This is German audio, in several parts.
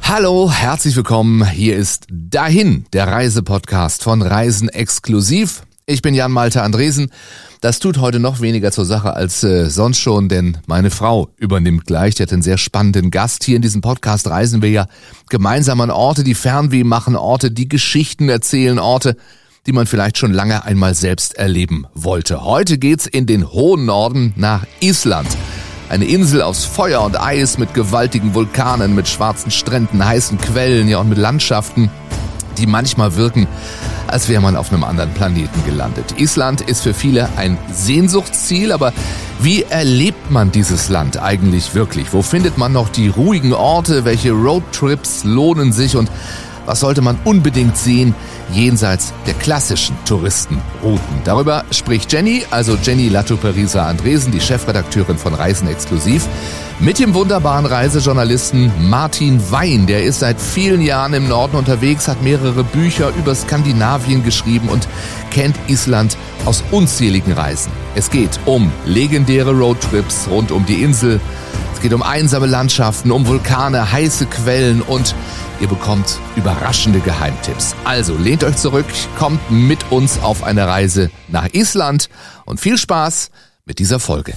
Hallo, herzlich willkommen. Hier ist Dahin, der Reisepodcast von Reisen exklusiv. Ich bin Jan-Malte Andresen. Das tut heute noch weniger zur Sache als sonst schon, denn meine Frau übernimmt gleich. Die hat einen sehr spannenden Gast. Hier in diesem Podcast reisen wir ja gemeinsam an Orte, die Fernweh machen, Orte, die Geschichten erzählen, Orte, die man vielleicht schon lange einmal selbst erleben wollte. Heute geht's in den hohen Norden nach Island. Eine Insel aus Feuer und Eis mit gewaltigen Vulkanen, mit schwarzen Stränden, heißen Quellen, ja und mit Landschaften, die manchmal wirken, als wäre man auf einem anderen Planeten gelandet. Island ist für viele ein Sehnsuchtsziel, aber wie erlebt man dieses Land eigentlich wirklich? Wo findet man noch die ruhigen Orte? Welche Roadtrips lohnen sich und was sollte man unbedingt sehen jenseits der klassischen Touristenrouten? Darüber spricht Jenny Lattuperisa Andresen, die Chefredakteurin von Reisen exklusiv, mit dem wunderbaren Reisejournalisten Martin Wein. Der ist seit vielen Jahren im Norden unterwegs, hat mehrere Bücher über Skandinavien geschrieben und kennt Island aus unzähligen Reisen. Es geht um legendäre Roadtrips rund um die Insel. Es geht um einsame Landschaften, um Vulkane, heiße Quellen und ihr bekommt überraschende Geheimtipps. Also lehnt euch zurück, kommt mit uns auf eine Reise nach Island und viel Spaß mit dieser Folge.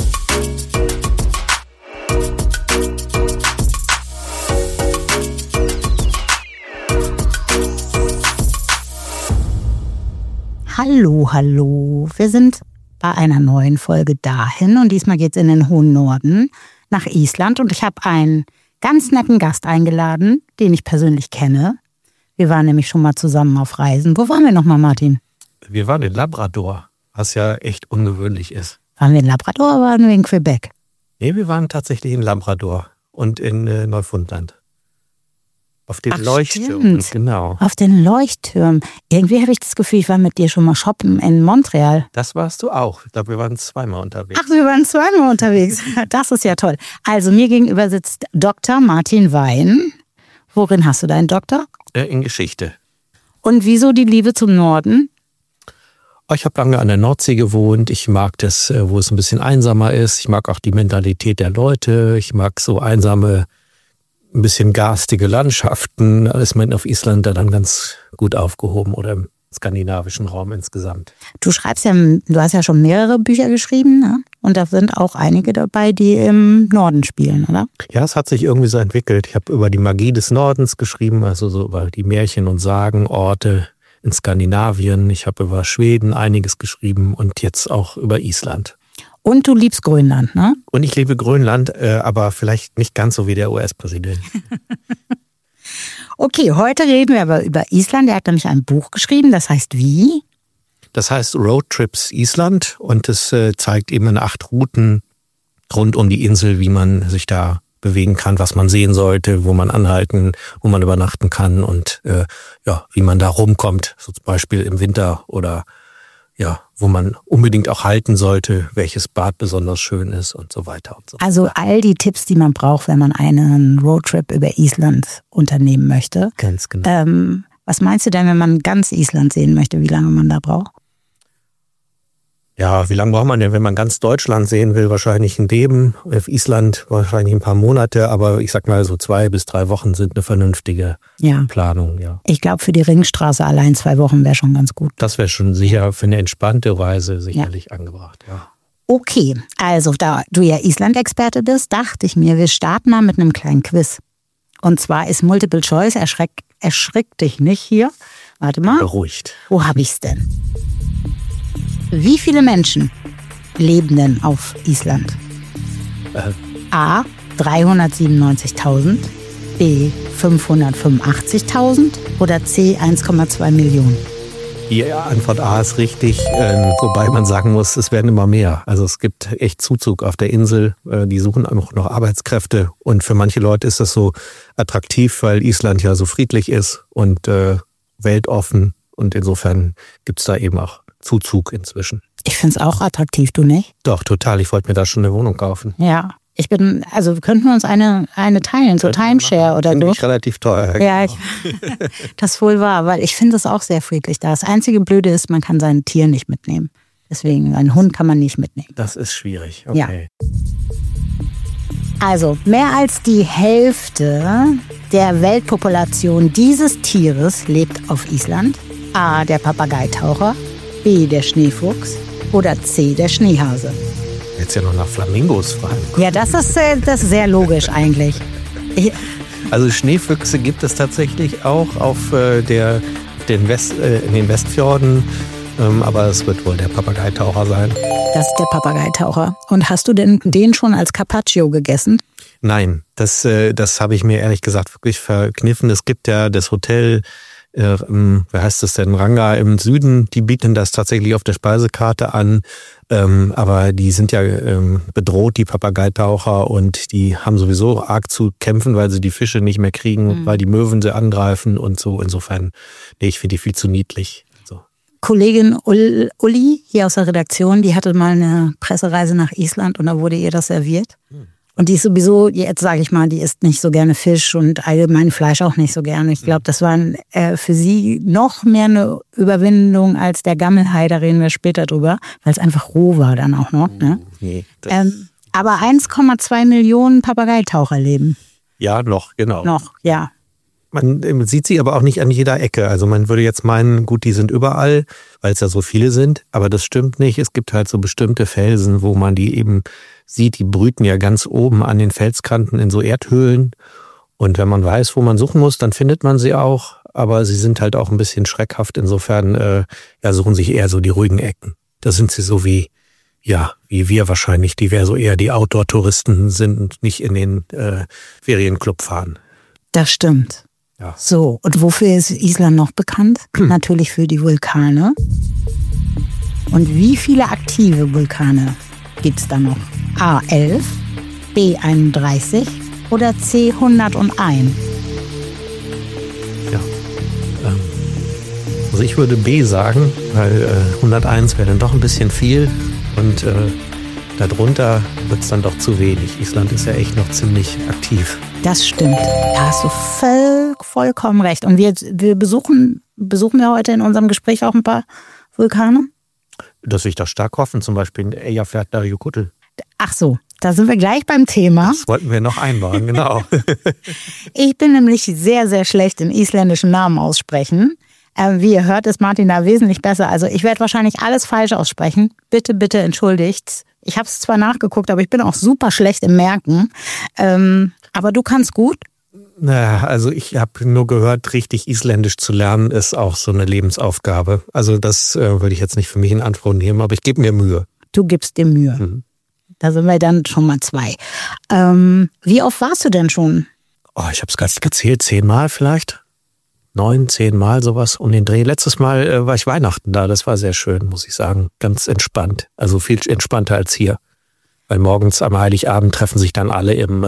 Hallo. Wir sind bei einer neuen Folge Dahin und diesmal geht's in den hohen Norden nach Island und ich habe einen ganz netten Gast eingeladen, den ich persönlich kenne. Wir waren nämlich schon mal zusammen auf Reisen. Wo waren wir nochmal, Martin? Wir waren in Labrador, was ja echt ungewöhnlich ist. Waren wir in Labrador oder waren wir in Quebec? Nee, wir waren tatsächlich in Labrador und in Neufundland. Auf den Leuchttürmen, genau. Auf den Leuchttürmen. Irgendwie habe ich das Gefühl, ich war mit dir schon mal shoppen in Montreal. Das warst du auch. Ich glaube, wir waren zweimal unterwegs. Ach, wir waren zweimal unterwegs. Das ist ja toll. Also mir gegenüber sitzt Dr. Martin Wein. Worin hast du deinen Doktor? In Geschichte. Und wieso die Liebe zum Norden? Ich habe lange an der Nordsee gewohnt. Ich mag das, wo es ein bisschen einsamer ist. Ich mag auch die Mentalität der Leute. Ich mag so einsame, ein bisschen garstige Landschaften. Da ist man auf Island dann ganz gut aufgehoben oder im skandinavischen Raum insgesamt. Du hast ja schon mehrere Bücher geschrieben, ne? Und da sind auch einige dabei, die im Norden spielen, oder? Ja, es hat sich irgendwie so entwickelt. Ich habe über die Magie des Nordens geschrieben, also so über die Märchen und Sagenorte in Skandinavien. Ich habe über Schweden einiges geschrieben und jetzt auch über Island. Und du liebst Grönland, ne? Und ich liebe Grönland, aber vielleicht nicht ganz so wie der US-Präsident. Okay, heute reden wir aber über Island. Er hat nämlich ein Buch geschrieben, das heißt wie? Das heißt Roadtrips Island und es zeigt eben in 8 Routen rund um die Insel, wie man sich da bewegen kann, was man sehen sollte, wo man anhalten, wo man übernachten kann und wie man da rumkommt, so zum Beispiel im Winter oder wo man unbedingt auch halten sollte, welches Bad besonders schön ist und so weiter und so. Also all die Tipps, die man braucht, wenn man einen Roadtrip über Island unternehmen möchte. Ganz genau. Was meinst du denn, wenn man ganz Island sehen möchte, wie lange man da braucht? Ja, wie lange braucht man denn, wenn man ganz Deutschland sehen will? Wahrscheinlich ein Leben. Auf Island wahrscheinlich ein paar Monate, aber ich sag mal so 2 bis 3 Wochen sind eine vernünftige Planung. Ja. Ich glaube, für die Ringstraße allein 2 Wochen wäre schon ganz gut. Das wäre schon sicher für eine entspannte Reise sicherlich angebracht, ja. Okay, also da du ja Island-Experte bist, dachte ich mir, wir starten mal mit einem kleinen Quiz. Und zwar ist Multiple Choice, erschrick dich nicht hier. Warte mal. Beruhigt. Wo habe ich's denn? Wie viele Menschen leben denn auf Island? A. 397.000, B. 585.000 oder C. 1,2 Millionen? Die Antwort A ist richtig, wobei man sagen muss, es werden immer mehr. Also es gibt echt Zuzug auf der Insel, die suchen auch noch Arbeitskräfte und für manche Leute ist das so attraktiv, weil Island ja so friedlich ist und weltoffen und insofern gibt's da eben auch Zuzug inzwischen. Ich finde es auch attraktiv, du nicht? Doch, total. Ich wollte mir da schon eine Wohnung kaufen. Ja, könnten wir uns eine teilen, so Timeshare oder du? Nicht relativ teuer. Ja, das wohl war, weil ich finde es auch sehr friedlich da. Das einzige Blöde ist, man kann sein Tier nicht mitnehmen. Deswegen, einen Hund kann man nicht mitnehmen. Das ist schwierig, okay. Ja. Also, mehr als die Hälfte der Weltpopulation dieses Tieres lebt auf Island? A, der Papageitaucher, B, der Schneefuchs oder C, der Schneehase? Jetzt ja noch nach Flamingos fragen. Ja, das ist sehr logisch eigentlich. Also Schneefüchse gibt es tatsächlich auch auf in den Westfjorden, aber es wird wohl der Papageitaucher sein. Das ist der Papageitaucher. Und hast du denn den schon als Carpaccio gegessen? Nein, das habe ich mir ehrlich gesagt wirklich verkniffen. Es gibt ja das Hotel, wer heißt das denn, Ranga im Süden, die bieten das tatsächlich auf der Speisekarte an, aber die sind ja bedroht, die Papageitaucher, und die haben sowieso arg zu kämpfen, weil sie die Fische nicht mehr kriegen, weil die Möwen sie angreifen und so. Insofern, nee, ich finde die viel zu niedlich. So. Kollegin Uli hier aus der Redaktion, die hatte mal eine Pressereise nach Island und da wurde ihr das serviert. Und die ist sowieso, jetzt sage ich mal, die isst nicht so gerne Fisch und allgemein Fleisch auch nicht so gerne. Ich glaube, das war für sie noch mehr eine Überwindung als der Gammelhai, da reden wir später drüber, weil es einfach roh war dann auch noch. Ne? Nee, aber 1,2 Millionen Papageitaucher leben. Ja, noch, genau. Noch, ja. Man sieht sie aber auch nicht an jeder Ecke. Also man würde jetzt meinen, gut, die sind überall, weil es ja so viele sind. Aber das stimmt nicht. Es gibt halt so bestimmte Felsen, wo man die eben sieht. Die brüten ja ganz oben an den Felskanten in so Erdhöhlen. Und wenn man weiß, wo man suchen muss, dann findet man sie auch. Aber sie sind halt auch ein bisschen schreckhaft. Insofern suchen sich eher so die ruhigen Ecken. Da sind sie so wie wir wahrscheinlich, die wir so eher die Outdoor-Touristen sind und nicht in den Ferienclub fahren. Das stimmt. Ja. So, und wofür ist Island noch bekannt? Natürlich für die Vulkane. Und wie viele aktive Vulkane gibt es da noch? A 11, B 31 oder C 101? Ja, also ich würde B sagen, weil 101 wäre dann doch ein bisschen viel und darunter wird es dann doch zu wenig. Island ist ja echt noch ziemlich aktiv. Das stimmt. Da hast du vollkommen recht. Und wir besuchen wir heute in unserem Gespräch auch ein paar Vulkane? Das will ich doch stark hoffen, zum Beispiel in Eyjafjallajökull. Ach so, da sind wir gleich beim Thema. Das wollten wir noch einbauen, genau. Ich bin nämlich sehr, sehr schlecht in isländischen Namen aussprechen. Wie ihr hört, ist Martin da wesentlich besser. Also ich werde wahrscheinlich alles falsch aussprechen. Bitte, bitte entschuldigt. Ich habe es zwar nachgeguckt, aber ich bin auch super schlecht im Merken. Aber du kannst gut. Naja, also ich habe nur gehört, richtig Isländisch zu lernen ist auch so eine Lebensaufgabe. Also das würde ich jetzt nicht für mich in Anspruch nehmen, aber ich gebe mir Mühe. Du gibst dir Mühe. Mhm. Da sind wir dann schon mal 2. Wie oft warst du denn schon? Oh, ich habe es gerade gezählt, 10 Mal vielleicht. 9, 10 Mal sowas um den Dreh. Letztes Mal war ich Weihnachten da, das war sehr schön, muss ich sagen. Ganz entspannt, also viel entspannter als hier. Weil morgens am Heiligabend treffen sich dann alle im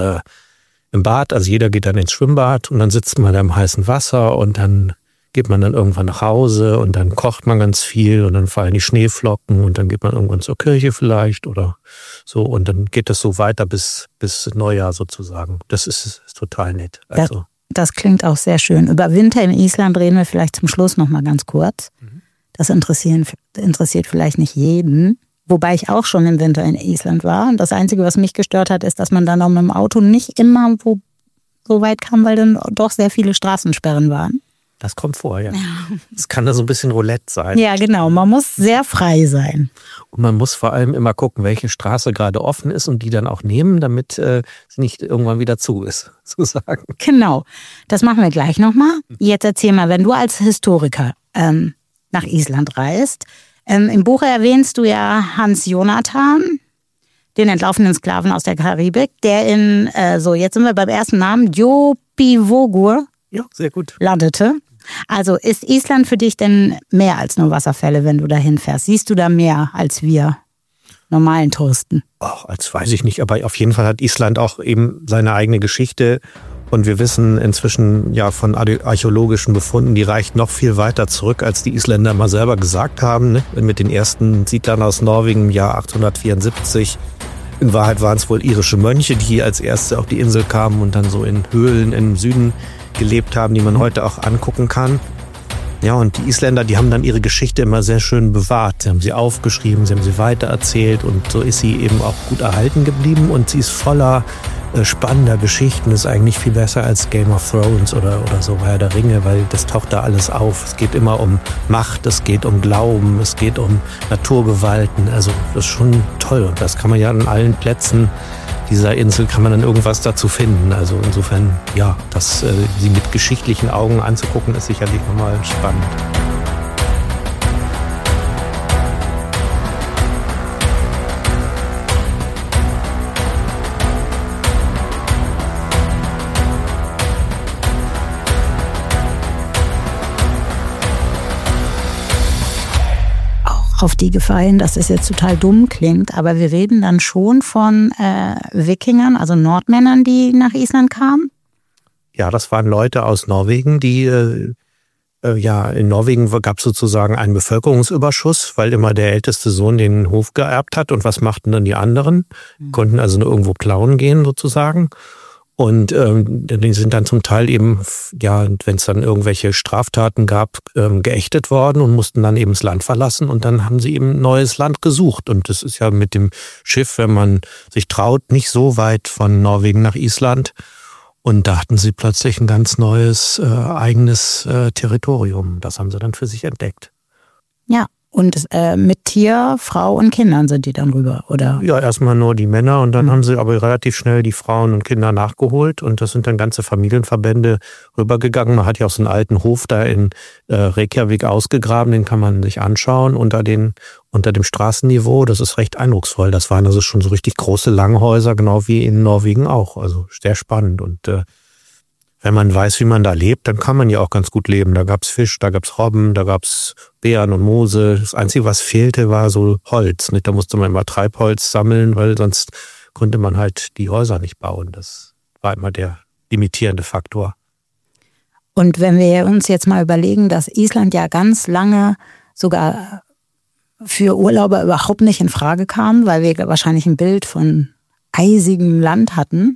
Bad, also jeder geht dann ins Schwimmbad und dann sitzt man da im heißen Wasser und dann geht man dann irgendwann nach Hause und dann kocht man ganz viel und dann fallen die Schneeflocken und dann geht man irgendwann zur Kirche vielleicht oder so und dann geht das so weiter bis Neujahr sozusagen. Das ist total nett. Also das klingt auch sehr schön. Über Winter in Island reden wir vielleicht zum Schluss noch mal ganz kurz. Das interessiert vielleicht nicht jeden. Wobei ich auch schon im Winter in Island war. Und das Einzige, was mich gestört hat, ist, dass man dann auch mit dem Auto nicht immer so weit kam, weil dann doch sehr viele Straßensperren waren. Das kommt vor, ja. Es kann da so ein bisschen Roulette sein. Ja, genau. Man muss sehr frei sein. Und man muss vor allem immer gucken, welche Straße gerade offen ist und die dann auch nehmen, damit sie nicht irgendwann wieder zu ist, sozusagen. Genau. Das machen wir gleich nochmal. Jetzt erzähl mal, wenn du als Historiker nach Island reist, im Buch erwähnst du ja Hans Jonathan, den entlaufenen Sklaven aus der Karibik, der jetzt sind wir beim ersten Namen, Djúpivogur, ja, sehr gut, landete. Also ist Island für dich denn mehr als nur Wasserfälle, wenn du da hinfährst? Siehst du da mehr als wir normalen Touristen? Ach, als weiß ich nicht, aber auf jeden Fall hat Island auch eben seine eigene Geschichte. Und wir wissen inzwischen ja von archäologischen Befunden, die reicht noch viel weiter zurück, als die Isländer mal selber gesagt haben. Ne? Mit den ersten Siedlern aus Norwegen im Jahr 874. In Wahrheit waren es wohl irische Mönche, die als erste auf die Insel kamen und dann so in Höhlen im Süden gelebt haben, die man heute auch angucken kann. Ja, und die Isländer, die haben dann ihre Geschichte immer sehr schön bewahrt. Sie haben sie aufgeschrieben, sie haben sie weitererzählt und so ist sie eben auch gut erhalten geblieben und sie ist voller spannender Geschichten. Ist eigentlich viel besser als Game of Thrones oder so Herr der Ringe, weil das taucht da alles auf. Es geht immer um Macht, es geht um Glauben, es geht um Naturgewalten. Also das ist schon toll und das kann man ja an allen Plätzen dieser Insel kann man dann irgendwas dazu finden. Also insofern, ja, das sie mit geschichtlichen Augen anzugucken, ist sicherlich nochmal spannend. Auf die Gefahr hin, dass es jetzt total dumm klingt, aber wir reden dann schon von Wikingern, also Nordmännern, die nach Island kamen? Ja, das waren Leute aus Norwegen, die, in Norwegen gab es sozusagen einen Bevölkerungsüberschuss, weil immer der älteste Sohn den Hof geerbt hat und was machten dann die anderen? Konnten also nur irgendwo klauen gehen sozusagen. Und die sind dann zum Teil eben, ja, wenn es dann irgendwelche Straftaten gab, geächtet worden und mussten dann eben das Land verlassen. Und dann haben sie eben ein neues Land gesucht. Und das ist ja mit dem Schiff, wenn man sich traut, nicht so weit von Norwegen nach Island. Und da hatten sie plötzlich ein ganz neues eigenes Territorium. Das haben sie dann für sich entdeckt. Ja. Und mit Tier, Frau und Kindern sind die dann rüber, oder? Ja, erstmal nur die Männer und dann haben sie aber relativ schnell die Frauen und Kinder nachgeholt und das sind dann ganze Familienverbände rübergegangen. Man hat ja auch so einen alten Hof da in Reykjavik ausgegraben, den kann man sich anschauen unter dem Straßenniveau. Das ist recht eindrucksvoll. Das waren also schon so richtig große Langhäuser, genau wie in Norwegen auch. Also sehr spannend und wenn man weiß, wie man da lebt, dann kann man ja auch ganz gut leben. Da gab's Fisch, da gab's Robben, da gab's Beeren und Moose. Das Einzige, was fehlte, war so Holz. Da musste man immer Treibholz sammeln, weil sonst konnte man halt die Häuser nicht bauen. Das war immer der limitierende Faktor. Und wenn wir uns jetzt mal überlegen, dass Island ja ganz lange sogar für Urlauber überhaupt nicht in Frage kam, weil wir wahrscheinlich ein Bild von eisigem Land hatten,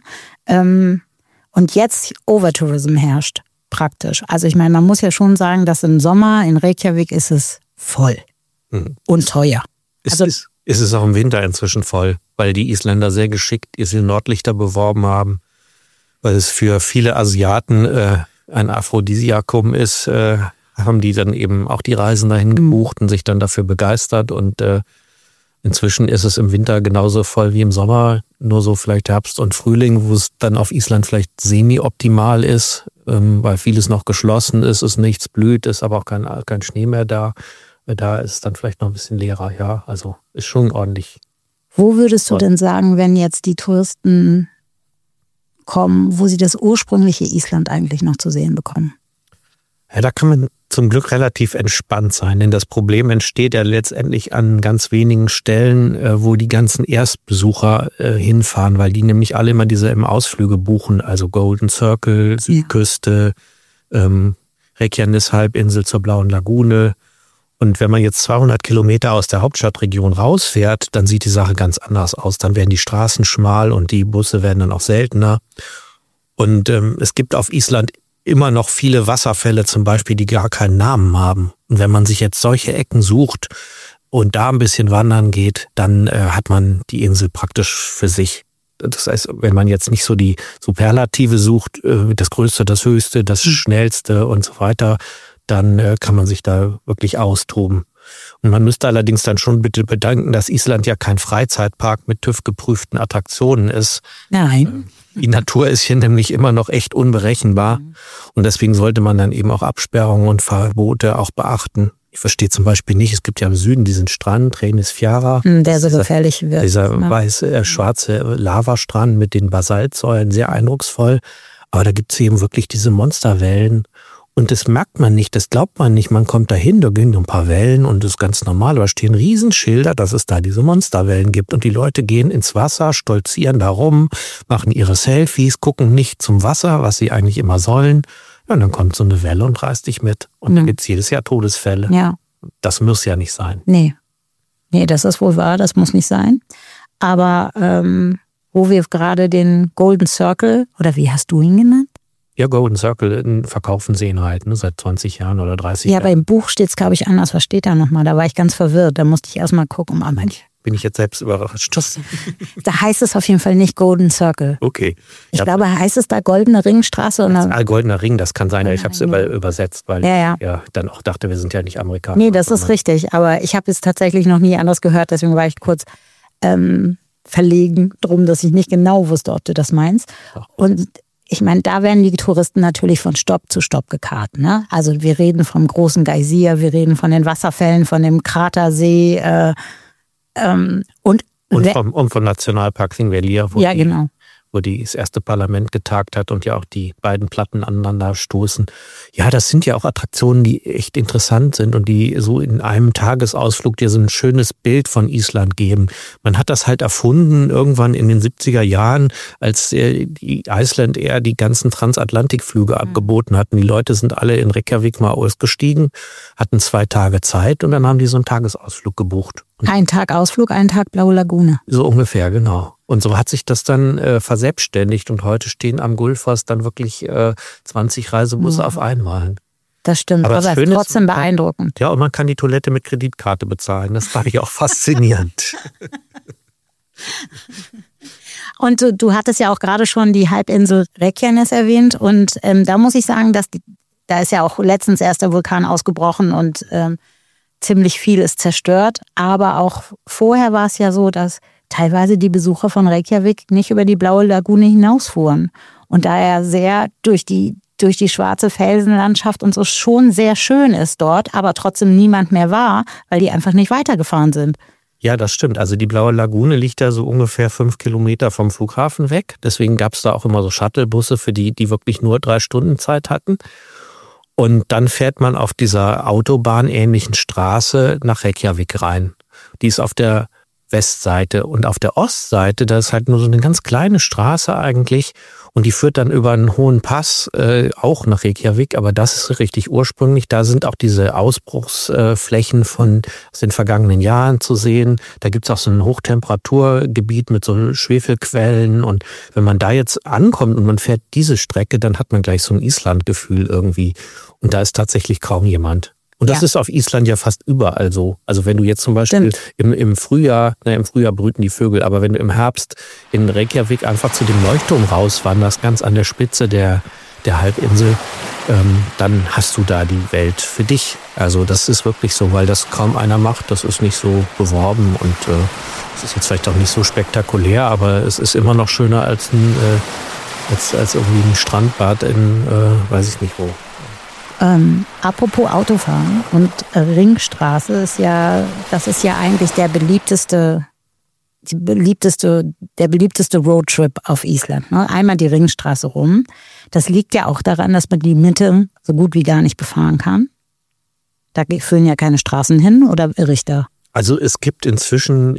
und jetzt Overtourism herrscht, praktisch. Also ich meine, man muss ja schon sagen, dass im Sommer in Reykjavik ist es voll und teuer. Ist es auch im Winter inzwischen voll, weil die Isländer sehr geschickt ihre Nordlichter beworben haben, weil es für viele Asiaten ein Aphrodisiakum ist, haben die dann eben auch die Reisen dahin gebucht und sich dann dafür begeistert und inzwischen ist es im Winter genauso voll wie im Sommer, nur so vielleicht Herbst und Frühling, wo es dann auf Island vielleicht semi-optimal ist, weil vieles noch geschlossen ist, es nichts blüht, ist aber auch kein Schnee mehr da. Da ist es dann vielleicht noch ein bisschen leerer, ja, also ist schon ordentlich. Wo würdest du denn sagen, wenn jetzt die Touristen kommen, wo sie das ursprüngliche Island eigentlich noch zu sehen bekommen? Ja, da kann man zum Glück relativ entspannt sein, denn das Problem entsteht ja letztendlich an ganz wenigen Stellen, wo die ganzen Erstbesucher hinfahren, weil die nämlich alle immer diese Ausflüge buchen, also Golden Circle, Südküste, Reykjanes-Halbinsel zur Blauen Lagune. Und wenn man jetzt 200 Kilometer aus der Hauptstadtregion rausfährt, dann sieht die Sache ganz anders aus. Dann werden die Straßen schmal und die Busse werden dann auch seltener. Und es gibt auf Island immer noch viele Wasserfälle zum Beispiel, die gar keinen Namen haben. Und wenn man sich jetzt solche Ecken sucht und da ein bisschen wandern geht, dann hat man die Insel praktisch für sich. Das heißt, wenn man jetzt nicht so die Superlative sucht, das Größte, das Höchste, das Schnellste und so weiter, dann kann man sich da wirklich austoben. Und man müsste allerdings dann schon bitte bedenken, dass Island ja kein Freizeitpark mit TÜV-geprüften Attraktionen ist. Nein. Die Natur ist hier nämlich immer noch echt unberechenbar. Und deswegen sollte man dann eben auch Absperrungen und Verbote auch beachten. Ich verstehe zum Beispiel nicht, es gibt ja im Süden diesen Strand, Reynisfjara. Der so gefährlich wird. Dieser weiße, schwarze Lavastrand mit den Basaltsäulen, sehr eindrucksvoll. Aber da gibt es eben wirklich diese Monsterwellen. Und das merkt man nicht, das glaubt man nicht. Man kommt dahin, da gehen ein paar Wellen und das ist ganz normal. Aber stehen Riesenschilder, dass es da diese Monsterwellen gibt. Und die Leute gehen ins Wasser, stolzieren da rum, machen ihre Selfies, gucken nicht zum Wasser, was sie eigentlich immer sollen. Ja, und dann kommt so eine Welle und reißt dich mit. Und dann gibt es jedes Jahr Todesfälle. Ja. Das muss ja nicht sein. Nee, das ist wohl wahr, das muss nicht sein. Aber wo wir gerade den Golden Circle, oder wie hast du ihn genannt? Ja, Golden Circle verkaufen sie ihn halt, seit 20 Jahren oder 30 Jahren. Ja, aber im Buch steht es, glaube ich, anders. Was steht da nochmal? Da war ich ganz verwirrt. Da musste ich erstmal gucken. bin ich jetzt selbst überrascht. Da heißt es auf jeden Fall nicht Golden Circle. Okay. Ich glaube, heißt es da Goldene Ringstraße? Oder? Goldener Ring, das kann sein. Ich habe es übersetzt, weil ich dann auch dachte, wir sind ja nicht Amerikaner. Nee, das ist richtig. Aber ich habe es tatsächlich noch nie anders gehört. Deswegen war ich kurz verlegen drum, dass ich nicht genau wusste, ob du das meinst. Und ich meine, da werden die Touristen natürlich von Stopp zu Stopp gekarrt. Ne? Also wir reden vom großen Geysir, wir reden von den Wasserfällen, von dem Kratersee und vom Nationalpark Thingvellir, genau. Wo das erste Parlament getagt hat und ja auch die beiden Platten aneinander stoßen. Ja, das sind ja auch Attraktionen, die echt interessant sind und die so in einem Tagesausflug dir so ein schönes Bild von Island geben. Man hat das halt erfunden irgendwann in den 70er Jahren, als die Iceland Air die ganzen Transatlantikflüge angeboten hatten. Die Leute sind alle in Reykjavik mal ausgestiegen, hatten 2 Tage Zeit und dann haben die so einen Tagesausflug gebucht. Ein Tag Ausflug, ein Tag Blaue Lagune. So ungefähr, genau. Und so hat sich das dann verselbstständigt und heute stehen am Gullfoss dann wirklich 20 Reisebusse auf einmal. Das stimmt, aber es ist trotzdem beeindruckend. Ja, und man kann die Toilette mit Kreditkarte bezahlen. Das fand ich auch faszinierend. Und du hattest ja auch gerade schon die Halbinsel Reykjanes erwähnt und da muss ich sagen, da ist ja auch letztens erst der Vulkan ausgebrochen und ziemlich viel ist zerstört. Aber auch vorher war es ja so, dass teilweise die Besucher von Reykjavik nicht über die Blaue Lagune hinausfuhren. Und da er sehr durch die schwarze Felsenlandschaft und so schon sehr schön ist dort, aber trotzdem niemand mehr war, weil die einfach nicht weitergefahren sind. Ja, das stimmt. Also die Blaue Lagune liegt da so ungefähr 5 Kilometer vom Flughafen weg. Deswegen gab es da auch immer so Shuttlebusse für die wirklich nur 3 Stunden Zeit hatten. Und dann fährt man auf dieser autobahnähnlichen Straße nach Reykjavik rein. Die ist auf der Westseite und auf der Ostseite, da ist halt nur so eine ganz kleine Straße eigentlich und die führt dann über einen hohen Pass auch nach Reykjavik, aber das ist richtig ursprünglich. Da sind auch diese Ausbruchsflächen aus den vergangenen Jahren zu sehen. Da gibt's auch so ein Hochtemperaturgebiet mit so Schwefelquellen und wenn man da jetzt ankommt und man fährt diese Strecke, dann hat man gleich so ein Islandgefühl irgendwie und da ist tatsächlich kaum jemand. Und das ist auf Island ja fast überall so. Also wenn du jetzt zum Beispiel im Frühjahr brüten die Vögel, aber wenn du im Herbst in Reykjavik einfach zu dem Leuchtturm rauswanderst, ganz an der Spitze der Halbinsel, dann hast du da die Welt für dich. Also das ist wirklich so, weil das kaum einer macht. Das ist nicht so beworben und es ist jetzt vielleicht auch nicht so spektakulär, aber es ist immer noch schöner als irgendwie ein Strandbad in weiß ich nicht wo. Apropos Autofahren und Ringstraße ist ja eigentlich der beliebteste Roadtrip auf Island. Ne? Einmal die Ringstraße rum. Das liegt ja auch daran, dass man die Mitte so gut wie gar nicht befahren kann. Da führen ja keine Straßen hin, oder irre ich da? Also es gibt inzwischen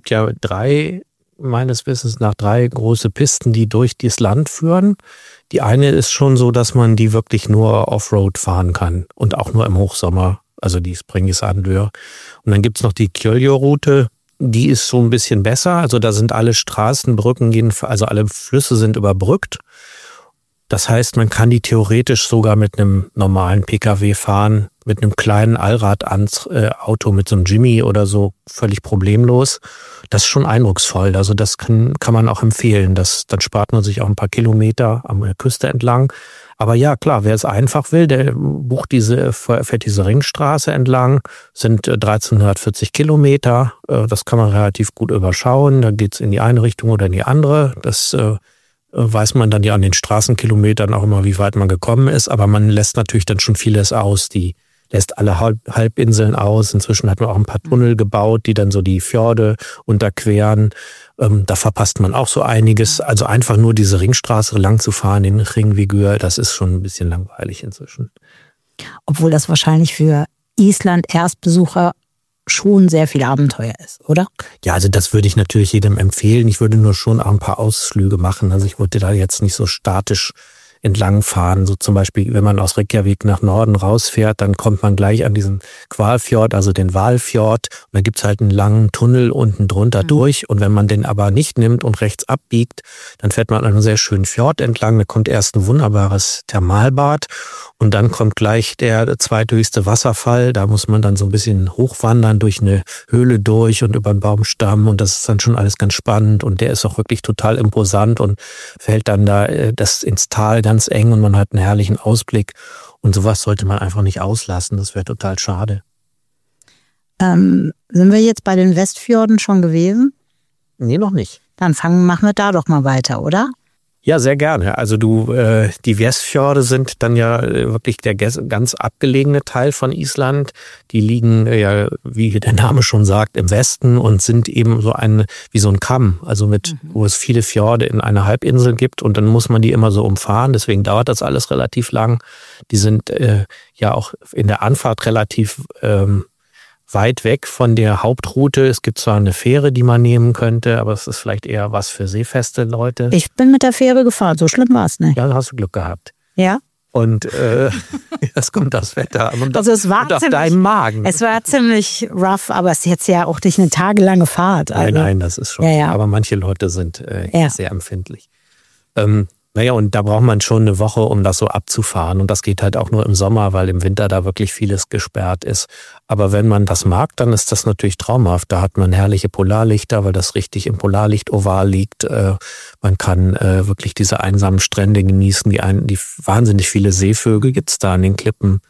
meines Wissens nach 3 große Pisten, die durch das Land führen. Die eine ist schon so, dass man die wirklich nur Offroad fahren kann und auch nur im Hochsommer, also die Sprengisandør. Und dann gibt's noch die Kjöljo-Route, die ist so ein bisschen besser. Also da sind alle Straßenbrücken, also alle Flüsse sind überbrückt. Das heißt, man kann die theoretisch sogar mit einem normalen Pkw fahren, mit einem kleinen Allradauto, mit so einem Jimmy oder so, völlig problemlos. Das ist schon eindrucksvoll. Also das kann man auch empfehlen. Dann spart man sich auch ein paar Kilometer an der Küste entlang. Aber ja, klar, wer es einfach will, der fährt diese Ringstraße entlang. Sind 1340 Kilometer. Das kann man relativ gut überschauen. Da geht's in die eine Richtung oder in die andere. Das weiß man dann ja an den Straßenkilometern auch immer, wie weit man gekommen ist. Aber man lässt natürlich dann schon vieles aus. Die lässt alle Halbinseln aus. Inzwischen hat man auch ein paar Tunnel gebaut, die dann so die Fjorde unterqueren. Da verpasst man auch so einiges. Also einfach nur diese Ringstraße lang zu fahren, den Hringvegur, das ist schon ein bisschen langweilig inzwischen. Obwohl das wahrscheinlich für Island-Erstbesucher schon sehr viel Abenteuer ist, oder? Ja, also das würde ich natürlich jedem empfehlen. Ich würde nur schon auch ein paar Ausflüge machen. Also ich würde da jetzt nicht so statisch entlang fahren. So zum Beispiel, wenn man aus Reykjavik nach Norden rausfährt, dann kommt man gleich an diesen Hvalfjord, also den Hvalfjord. Und da gibt's halt einen langen Tunnel unten drunter durch. Und wenn man den aber nicht nimmt und rechts abbiegt, dann fährt man an einem sehr schönen Fjord entlang. Da kommt erst ein wunderbares Thermalbad und dann kommt gleich der zweithöchste Wasserfall. Da muss man dann so ein bisschen hochwandern durch eine Höhle durch und über einen Baumstamm. Und das ist dann schon alles ganz spannend. Und der ist auch wirklich total imposant und fällt dann da das ins Tal ganz eng und man hat einen herrlichen Ausblick. Und sowas sollte man einfach nicht auslassen. Das wäre total schade. Sind wir jetzt bei den Westfjorden schon gewesen? Nee, noch nicht. Dann machen wir da doch mal weiter, oder? Ja, sehr gerne. Also die Westfjorde sind dann ja wirklich der ganz abgelegene Teil von Island. Die liegen ja, wie der Name schon sagt, im Westen und sind eben wie so ein Kamm, also wo es viele Fjorde in einer Halbinsel gibt und dann muss man die immer so umfahren. Deswegen dauert das alles relativ lang. Die sind ja auch in der Anfahrt relativ weit weg von der Hauptroute. Es gibt zwar eine Fähre, die man nehmen könnte, aber es ist vielleicht eher was für seefeste Leute. Ich bin mit der Fähre gefahren, so schlimm war es nicht. Ja, da hast du Glück gehabt. Ja. Und es kommt das Wetter und also es war und auf deinen Magen. Es war ziemlich rough, aber es ist jetzt ja auch nicht eine tagelange Fahrt. Also. Nein, das ist schon. Ja. Aber manche Leute sind sehr empfindlich. Naja, und da braucht man schon eine Woche, um das so abzufahren. Und das geht halt auch nur im Sommer, weil im Winter da wirklich vieles gesperrt ist. Aber wenn man das mag, dann ist das natürlich traumhaft. Da hat man herrliche Polarlichter, weil das richtig im Polarlicht-Oval liegt. Man kann wirklich diese einsamen Strände genießen. Die wahnsinnig viele Seevögel gibt's da an den Klippen.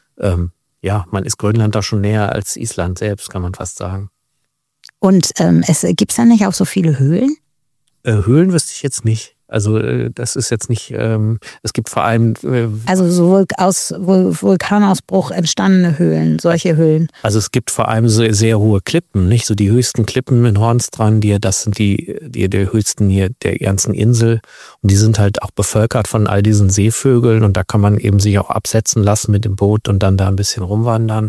Ja, man ist Grönland da schon näher als Island selbst, kann man fast sagen. Und gibt's da nicht auch so viele Höhlen? Höhlen wüsste ich jetzt nicht. Also das ist jetzt nicht, es gibt vor allem... also so aus Vulkanausbruch entstandene Höhlen, solche Höhlen. Also es gibt vor allem so sehr hohe Klippen, nicht so die höchsten Klippen in Hornstrand, das sind die höchsten hier der ganzen Insel. Und die sind halt auch bevölkert von all diesen Seevögeln und da kann man eben sich auch absetzen lassen mit dem Boot und dann da ein bisschen rumwandern.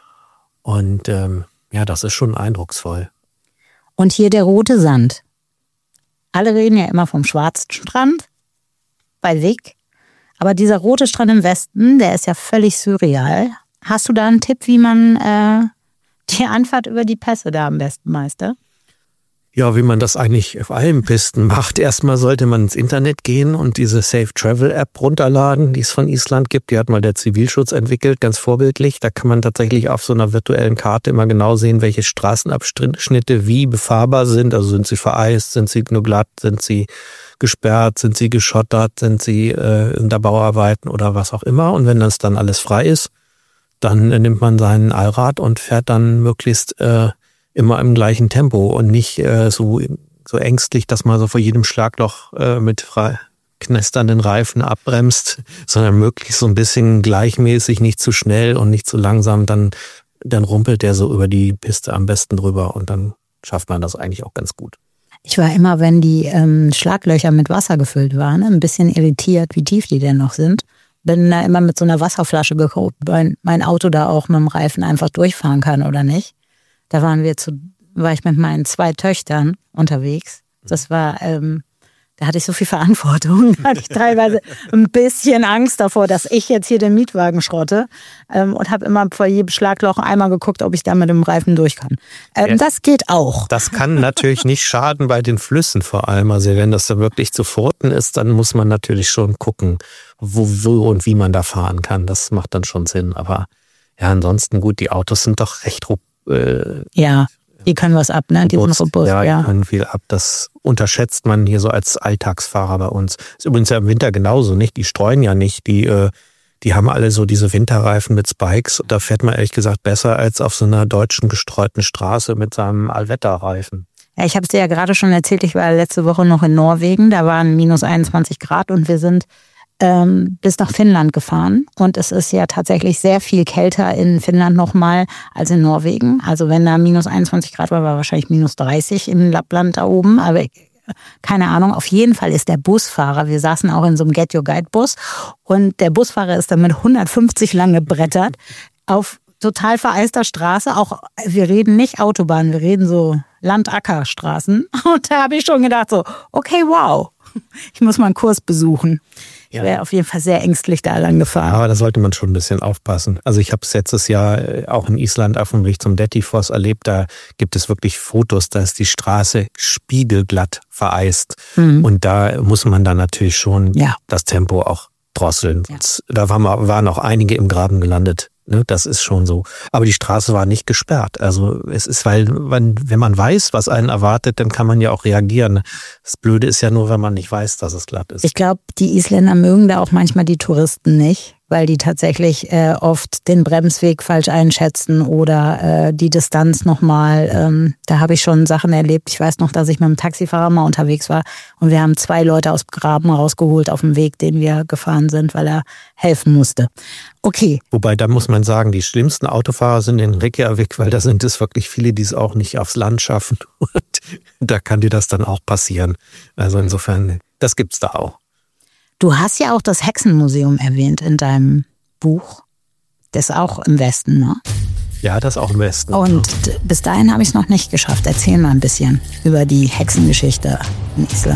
Und ja, das ist schon eindrucksvoll. Und hier der rote Sand. Alle reden ja immer vom schwarzen Strand bei Vik. Aber dieser rote Strand im Westen, der ist ja völlig surreal. Hast du da einen Tipp, wie man die Anfahrt über die Pässe da am besten meistert? Ja, wie man das eigentlich auf allen Pisten macht. Erstmal sollte man ins Internet gehen und diese Safe Travel App runterladen, die es von Island gibt. Die hat mal der Zivilschutz entwickelt, ganz vorbildlich. Da kann man tatsächlich auf so einer virtuellen Karte immer genau sehen, welche Straßenabschnitte wie befahrbar sind. Also sind sie vereist, sind sie nur glatt, sind sie gesperrt, sind sie geschottert, sind sie in der Bauarbeiten oder was auch immer. Und wenn das dann alles frei ist, dann nimmt man seinen Allrad und fährt dann möglichst immer im gleichen Tempo und nicht so ängstlich, dass man so vor jedem Schlagloch mit knisternden Reifen abbremst, sondern möglichst so ein bisschen gleichmäßig, nicht zu schnell und nicht zu langsam. Dann rumpelt der so über die Piste am besten drüber und dann schafft man das eigentlich auch ganz gut. Ich war immer, wenn die Schlaglöcher mit Wasser gefüllt waren, ein bisschen irritiert, wie tief die denn noch sind. Bin da immer mit so einer Wasserflasche geguckt, weil mein Auto da auch mit dem Reifen einfach durchfahren kann oder nicht. Da war ich mit meinen 2 Töchtern unterwegs. Das war, da hatte ich so viel Verantwortung. Da hatte ich teilweise ein bisschen Angst davor, dass ich jetzt hier den Mietwagen schrotte. Und habe immer vor jedem Schlagloch einmal geguckt, ob ich da mit dem Reifen durch kann. Das geht auch. Das kann natürlich nicht schaden bei den Flüssen vor allem. Also wenn das da wirklich zu Furten ist, dann muss man natürlich schon gucken, wo und wie man da fahren kann. Das macht dann schon Sinn. Aber ja, ansonsten gut, die Autos sind doch recht ja, die können was ab, ne? Die sind robust, ja. Die können viel ab. Das unterschätzt man hier so als Alltagsfahrer bei uns. Ist übrigens ja im Winter genauso, nicht? Die streuen ja nicht. Die haben alle so diese Winterreifen mit Spikes. Da fährt man ehrlich gesagt besser als auf so einer deutschen gestreuten Straße mit seinem Allwetterreifen. Ja, ich habe es dir ja gerade schon erzählt, ich war letzte Woche noch in Norwegen. Da waren minus 21 Grad und wir sind bis nach Finnland gefahren. Und es ist ja tatsächlich sehr viel kälter in Finnland nochmal als in Norwegen. Also wenn da minus 21 Grad war wahrscheinlich minus 30 in Lappland da oben. Aber keine Ahnung, auf jeden Fall ist der Busfahrer, wir saßen auch in so einem Get Your Guide Bus und der Busfahrer ist dann mit 150 lang gebrettert auf total vereister Straße. Auch wir reden nicht Autobahn, wir reden so Land-Acker-Straßen. Und da habe ich schon gedacht so, okay, wow. Ich muss mal einen Kurs besuchen. Ich wäre auf jeden Fall sehr ängstlich da lang gefahren. Aber da sollte man schon ein bisschen aufpassen. Also ich habe es letztes Jahr auch in Island auf dem Weg zum Dettifoss erlebt. Da gibt es wirklich Fotos, da ist die Straße spiegelglatt vereist. Und da muss man dann natürlich schon das Tempo auch drosseln. Ja. Da waren auch einige im Graben gelandet. Ne, das ist schon so. Aber die Straße war nicht gesperrt. Also es ist, weil wenn man weiß, was einen erwartet, dann kann man ja auch reagieren. Das Blöde ist ja nur, wenn man nicht weiß, dass es glatt ist. Ich glaube, die Isländer mögen da auch manchmal die Touristen nicht, weil die tatsächlich oft den Bremsweg falsch einschätzen oder die Distanz nochmal. Da habe ich schon Sachen erlebt. Ich weiß noch, dass ich mit dem Taxifahrer mal unterwegs war und wir haben 2 Leute aus dem Graben rausgeholt auf dem Weg, den wir gefahren sind, weil er helfen musste. Okay. Wobei, da muss man sagen, die schlimmsten Autofahrer sind in Reykjavik, weil da sind es wirklich viele, die es auch nicht aufs Land schaffen. Und da kann dir das dann auch passieren. Also insofern, das gibt's da auch. Du hast ja auch das Hexenmuseum erwähnt in deinem Buch. Das ist auch im Westen, ne? Ja, das ist auch im Westen. Und bis dahin habe ich es noch nicht geschafft. Erzähl mal ein bisschen über die Hexengeschichte in Island.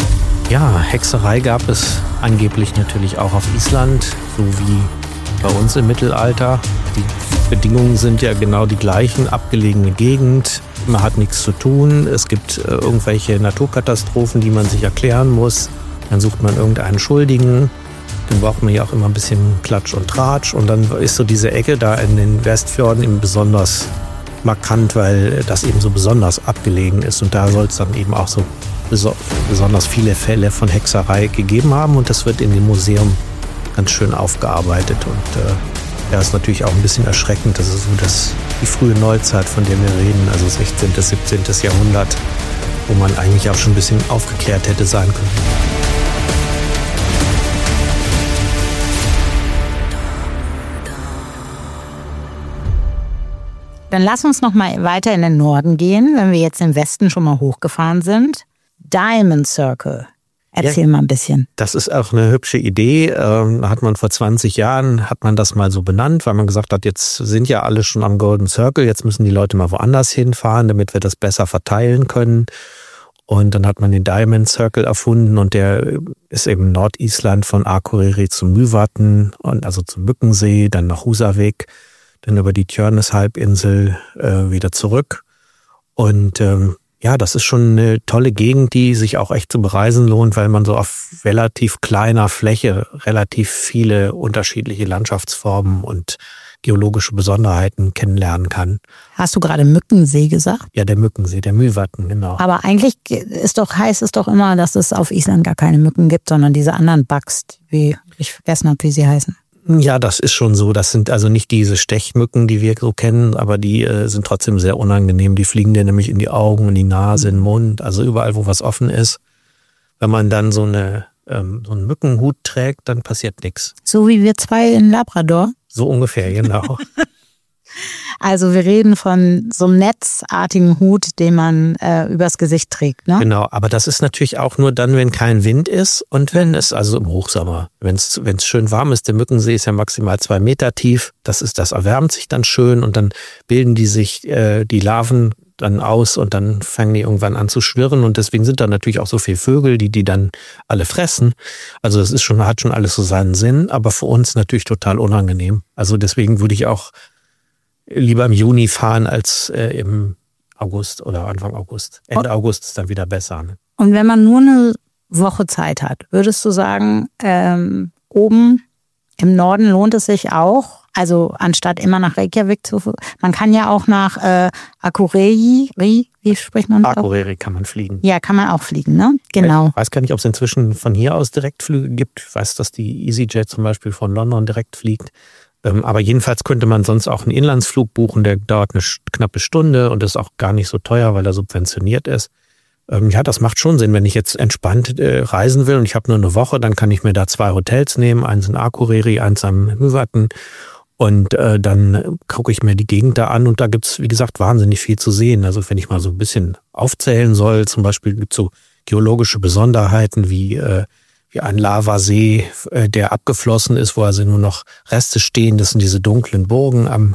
Ja, Hexerei gab es angeblich natürlich auch auf Island, so wie bei uns im Mittelalter. Die Bedingungen sind ja genau die gleichen, abgelegene Gegend, man hat nichts zu tun, es gibt irgendwelche Naturkatastrophen, die man sich erklären muss. Dann sucht man irgendeinen Schuldigen, dann braucht man ja auch immer ein bisschen Klatsch und Tratsch und dann ist so diese Ecke da in den Westfjorden eben besonders markant, weil das eben so besonders abgelegen ist und da soll es dann eben auch so besonders viele Fälle von Hexerei gegeben haben und das wird in dem Museum ganz schön aufgearbeitet und ja, ist natürlich auch ein bisschen erschreckend, das ist so die frühe Neuzeit, von der wir reden, also 16., 17. Jahrhundert, wo man eigentlich auch schon ein bisschen aufgeklärt hätte sein können. Dann lass uns noch mal weiter in den Norden gehen, wenn wir jetzt im Westen schon mal hochgefahren sind. Diamond Circle. Erzähl mal ein bisschen. Das ist auch eine hübsche Idee. Hat man vor 20 Jahren, hat man das mal so benannt, weil man gesagt hat, jetzt sind ja alle schon am Golden Circle, jetzt müssen die Leute mal woanders hinfahren, damit wir das besser verteilen können. Und dann hat man den Diamond Circle erfunden und der ist eben Nordisland von Akureyri zu Mývatn, also zum Mückensee, dann nach Húsavík, dann über die Tjörnes-Halbinsel wieder zurück. Und ja, das ist schon eine tolle Gegend, die sich auch echt zu bereisen lohnt, weil man so auf relativ kleiner Fläche relativ viele unterschiedliche Landschaftsformen und geologische Besonderheiten kennenlernen kann. Hast du gerade Mückensee gesagt? Ja, der Mückensee, der Mývatn, genau. Aber eigentlich heißt es doch immer, dass es auf Island gar keine Mücken gibt, sondern diese anderen Bugs, ich vergessen habe, wie sie heißen. Ja, das ist schon so. Das sind also nicht diese Stechmücken, die wir so kennen, aber die sind trotzdem sehr unangenehm. Die fliegen dir nämlich in die Augen, in die Nase, in den Mund, also überall, wo was offen ist. Wenn man dann so einen Mückenhut trägt, dann passiert nichts. So wie wir 2 in Labrador? So ungefähr, genau. Also wir reden von so einem netzartigen Hut, den man übers Gesicht trägt, ne? Genau, aber das ist natürlich auch nur dann, wenn kein Wind ist und wenn es, also im Hochsommer, wenn es schön warm ist, der Mückensee ist ja maximal 2 Meter tief, das erwärmt sich dann schön und dann bilden die sich die Larven dann aus und dann fangen die irgendwann an zu schwirren und deswegen sind da natürlich auch so viele Vögel, die dann alle fressen. Also das ist hat schon alles so seinen Sinn, aber für uns natürlich total unangenehm. Also deswegen würde ich auch lieber im Juni fahren als im August oder Anfang August. Ende August ist dann wieder besser. Ne? Und wenn man nur eine Woche Zeit hat, würdest du sagen, oben im Norden lohnt es sich auch? Also anstatt immer nach Reykjavik zu fahren. Man kann ja auch nach Akureyri, wie spricht man das? Akureyri kann man fliegen. Ja, kann man auch fliegen, ne? Genau. Ich weiß gar nicht, ob es inzwischen von hier aus Direktflüge gibt. Ich weiß, dass die EasyJet zum Beispiel von London direkt fliegt. Aber jedenfalls könnte man sonst auch einen Inlandsflug buchen, der dauert eine knappe Stunde und ist auch gar nicht so teuer, weil er subventioniert ist. Ja, das macht schon Sinn, wenn ich jetzt entspannt reisen will und ich habe nur eine Woche, dann kann ich mir da 2 Hotels nehmen, eins in Akureyri, eins am Mývatn und dann gucke ich mir die Gegend da an und da gibt's, wie gesagt, wahnsinnig viel zu sehen. Also wenn ich mal so ein bisschen aufzählen soll, zum Beispiel gibt's so geologische Besonderheiten wie ein Lavasee, der abgeflossen ist, wo also nur noch Reste stehen. Das sind diese dunklen Burgen am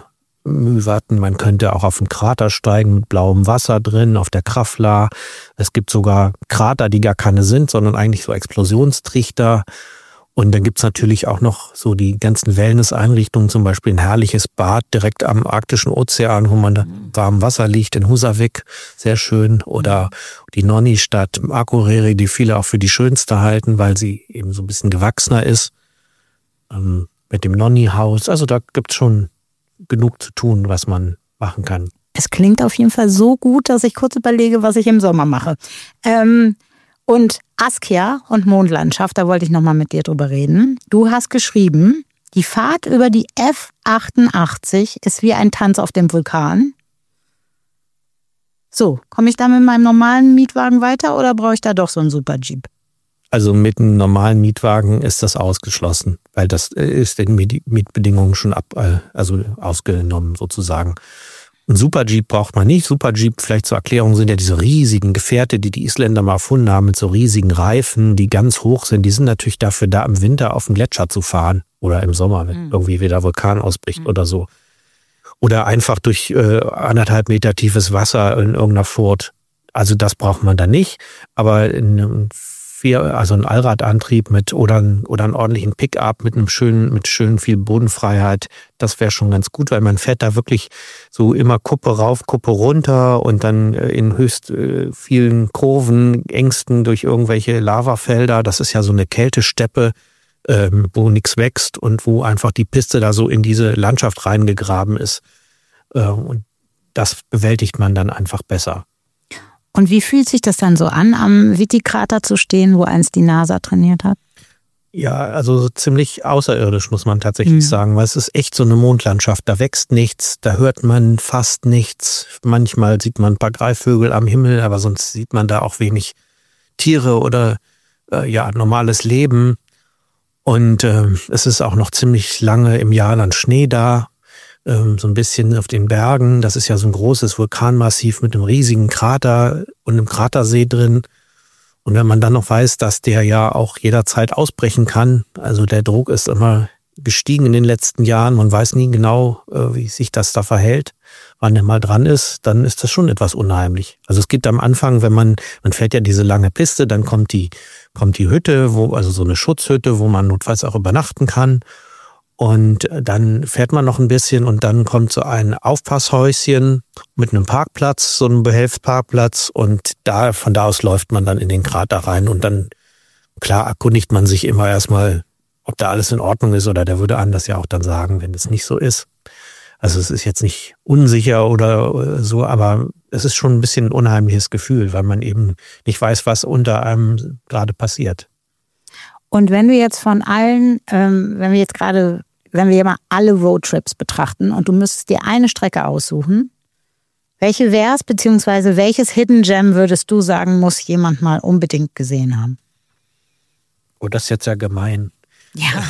Mývatn. Man könnte auch auf den Krater steigen mit blauem Wasser drin, auf der Krafla. Es gibt sogar Krater, die gar keine sind, sondern eigentlich so Explosionstrichter. Und dann gibt's natürlich auch noch so die ganzen Wellness-Einrichtungen, zum Beispiel ein herrliches Bad direkt am Arktischen Ozean, wo man da im warmen Wasser liegt, in Husavik, sehr schön. Oder die Nonni-Stadt Akureyri, die viele auch für die schönste halten, weil sie eben so ein bisschen gewachsener ist. Mit dem Nonni-Haus. Also da gibt's schon genug zu tun, was man machen kann. Es klingt auf jeden Fall so gut, dass ich kurz überlege, was ich im Sommer mache. Und Askja und Mondlandschaft, da wollte ich nochmal mit dir drüber reden. Du hast geschrieben, die Fahrt über die F88 ist wie ein Tanz auf dem Vulkan. So, komme ich da mit meinem normalen Mietwagen weiter oder brauche ich da doch so einen Super-Jeep? Also mit einem normalen Mietwagen ist das ausgeschlossen, weil das ist den Mietbedingungen schon ausgenommen sozusagen. Ein Super-Jeep braucht man nicht. Super-Jeep, vielleicht zur Erklärung, sind ja diese riesigen Gefährte, die Isländer mal erfunden haben, mit so riesigen Reifen, die ganz hoch sind. Die sind natürlich dafür da, im Winter auf dem Gletscher zu fahren oder im Sommer, wenn irgendwie wieder Vulkan ausbricht oder so. Oder einfach durch 1,5 Meter tiefes Wasser in irgendeiner Furt. Also das braucht man da nicht. Aber ein Allradantrieb oder einen ordentlichen Pickup mit schön viel Bodenfreiheit, das wäre schon ganz gut, weil man fährt da wirklich so immer Kuppe rauf, Kuppe runter und dann in höchst vielen Kurven, Ängsten durch irgendwelche Lavafelder. Das ist ja so eine Kältesteppe, wo nichts wächst und wo einfach die Piste da so in diese Landschaft reingegraben ist. Und das bewältigt man dann einfach besser. Und wie fühlt sich das dann so an, am Whitty-Krater zu stehen, wo einst die NASA trainiert hat? Ja, also so ziemlich außerirdisch, muss man tatsächlich sagen, weil es ist echt so eine Mondlandschaft. Da wächst nichts, da hört man fast nichts. Manchmal sieht man ein paar Greifvögel am Himmel, aber sonst sieht man da auch wenig Tiere oder normales Leben. Und es ist auch noch ziemlich lange im Jahr dann Schnee da. So ein bisschen auf den Bergen. Das ist ja so ein großes Vulkanmassiv mit einem riesigen Krater und einem Kratersee drin. Und wenn man dann noch weiß, dass der ja auch jederzeit ausbrechen kann, also der Druck ist immer gestiegen in den letzten Jahren, man weiß nie genau, wie sich das da verhält, wann der mal dran ist, dann ist das schon etwas unheimlich. Also es gibt am Anfang, wenn man fährt ja diese lange Piste, dann kommt die Hütte, also so eine Schutzhütte, wo man notfalls auch übernachten kann. Und dann fährt man noch ein bisschen und dann kommt so ein Aufpasshäuschen mit einem Parkplatz, so einem Behelfsparkplatz. Und von da aus läuft man dann in den Krater rein. Und dann, klar, erkundigt man sich immer erstmal, ob da alles in Ordnung ist. Oder der würde einem das ja auch dann sagen, wenn es nicht so ist. Also es ist jetzt nicht unsicher oder so, aber es ist schon ein bisschen ein unheimliches Gefühl, weil man eben nicht weiß, was unter einem gerade passiert. Und wenn du jetzt von allen, wenn wir mal alle Roadtrips betrachten und du müsstest dir eine Strecke aussuchen, welche wär's, beziehungsweise welches Hidden Gem würdest du sagen, muss jemand mal unbedingt gesehen haben? Oh, das ist jetzt ja gemein. Ja.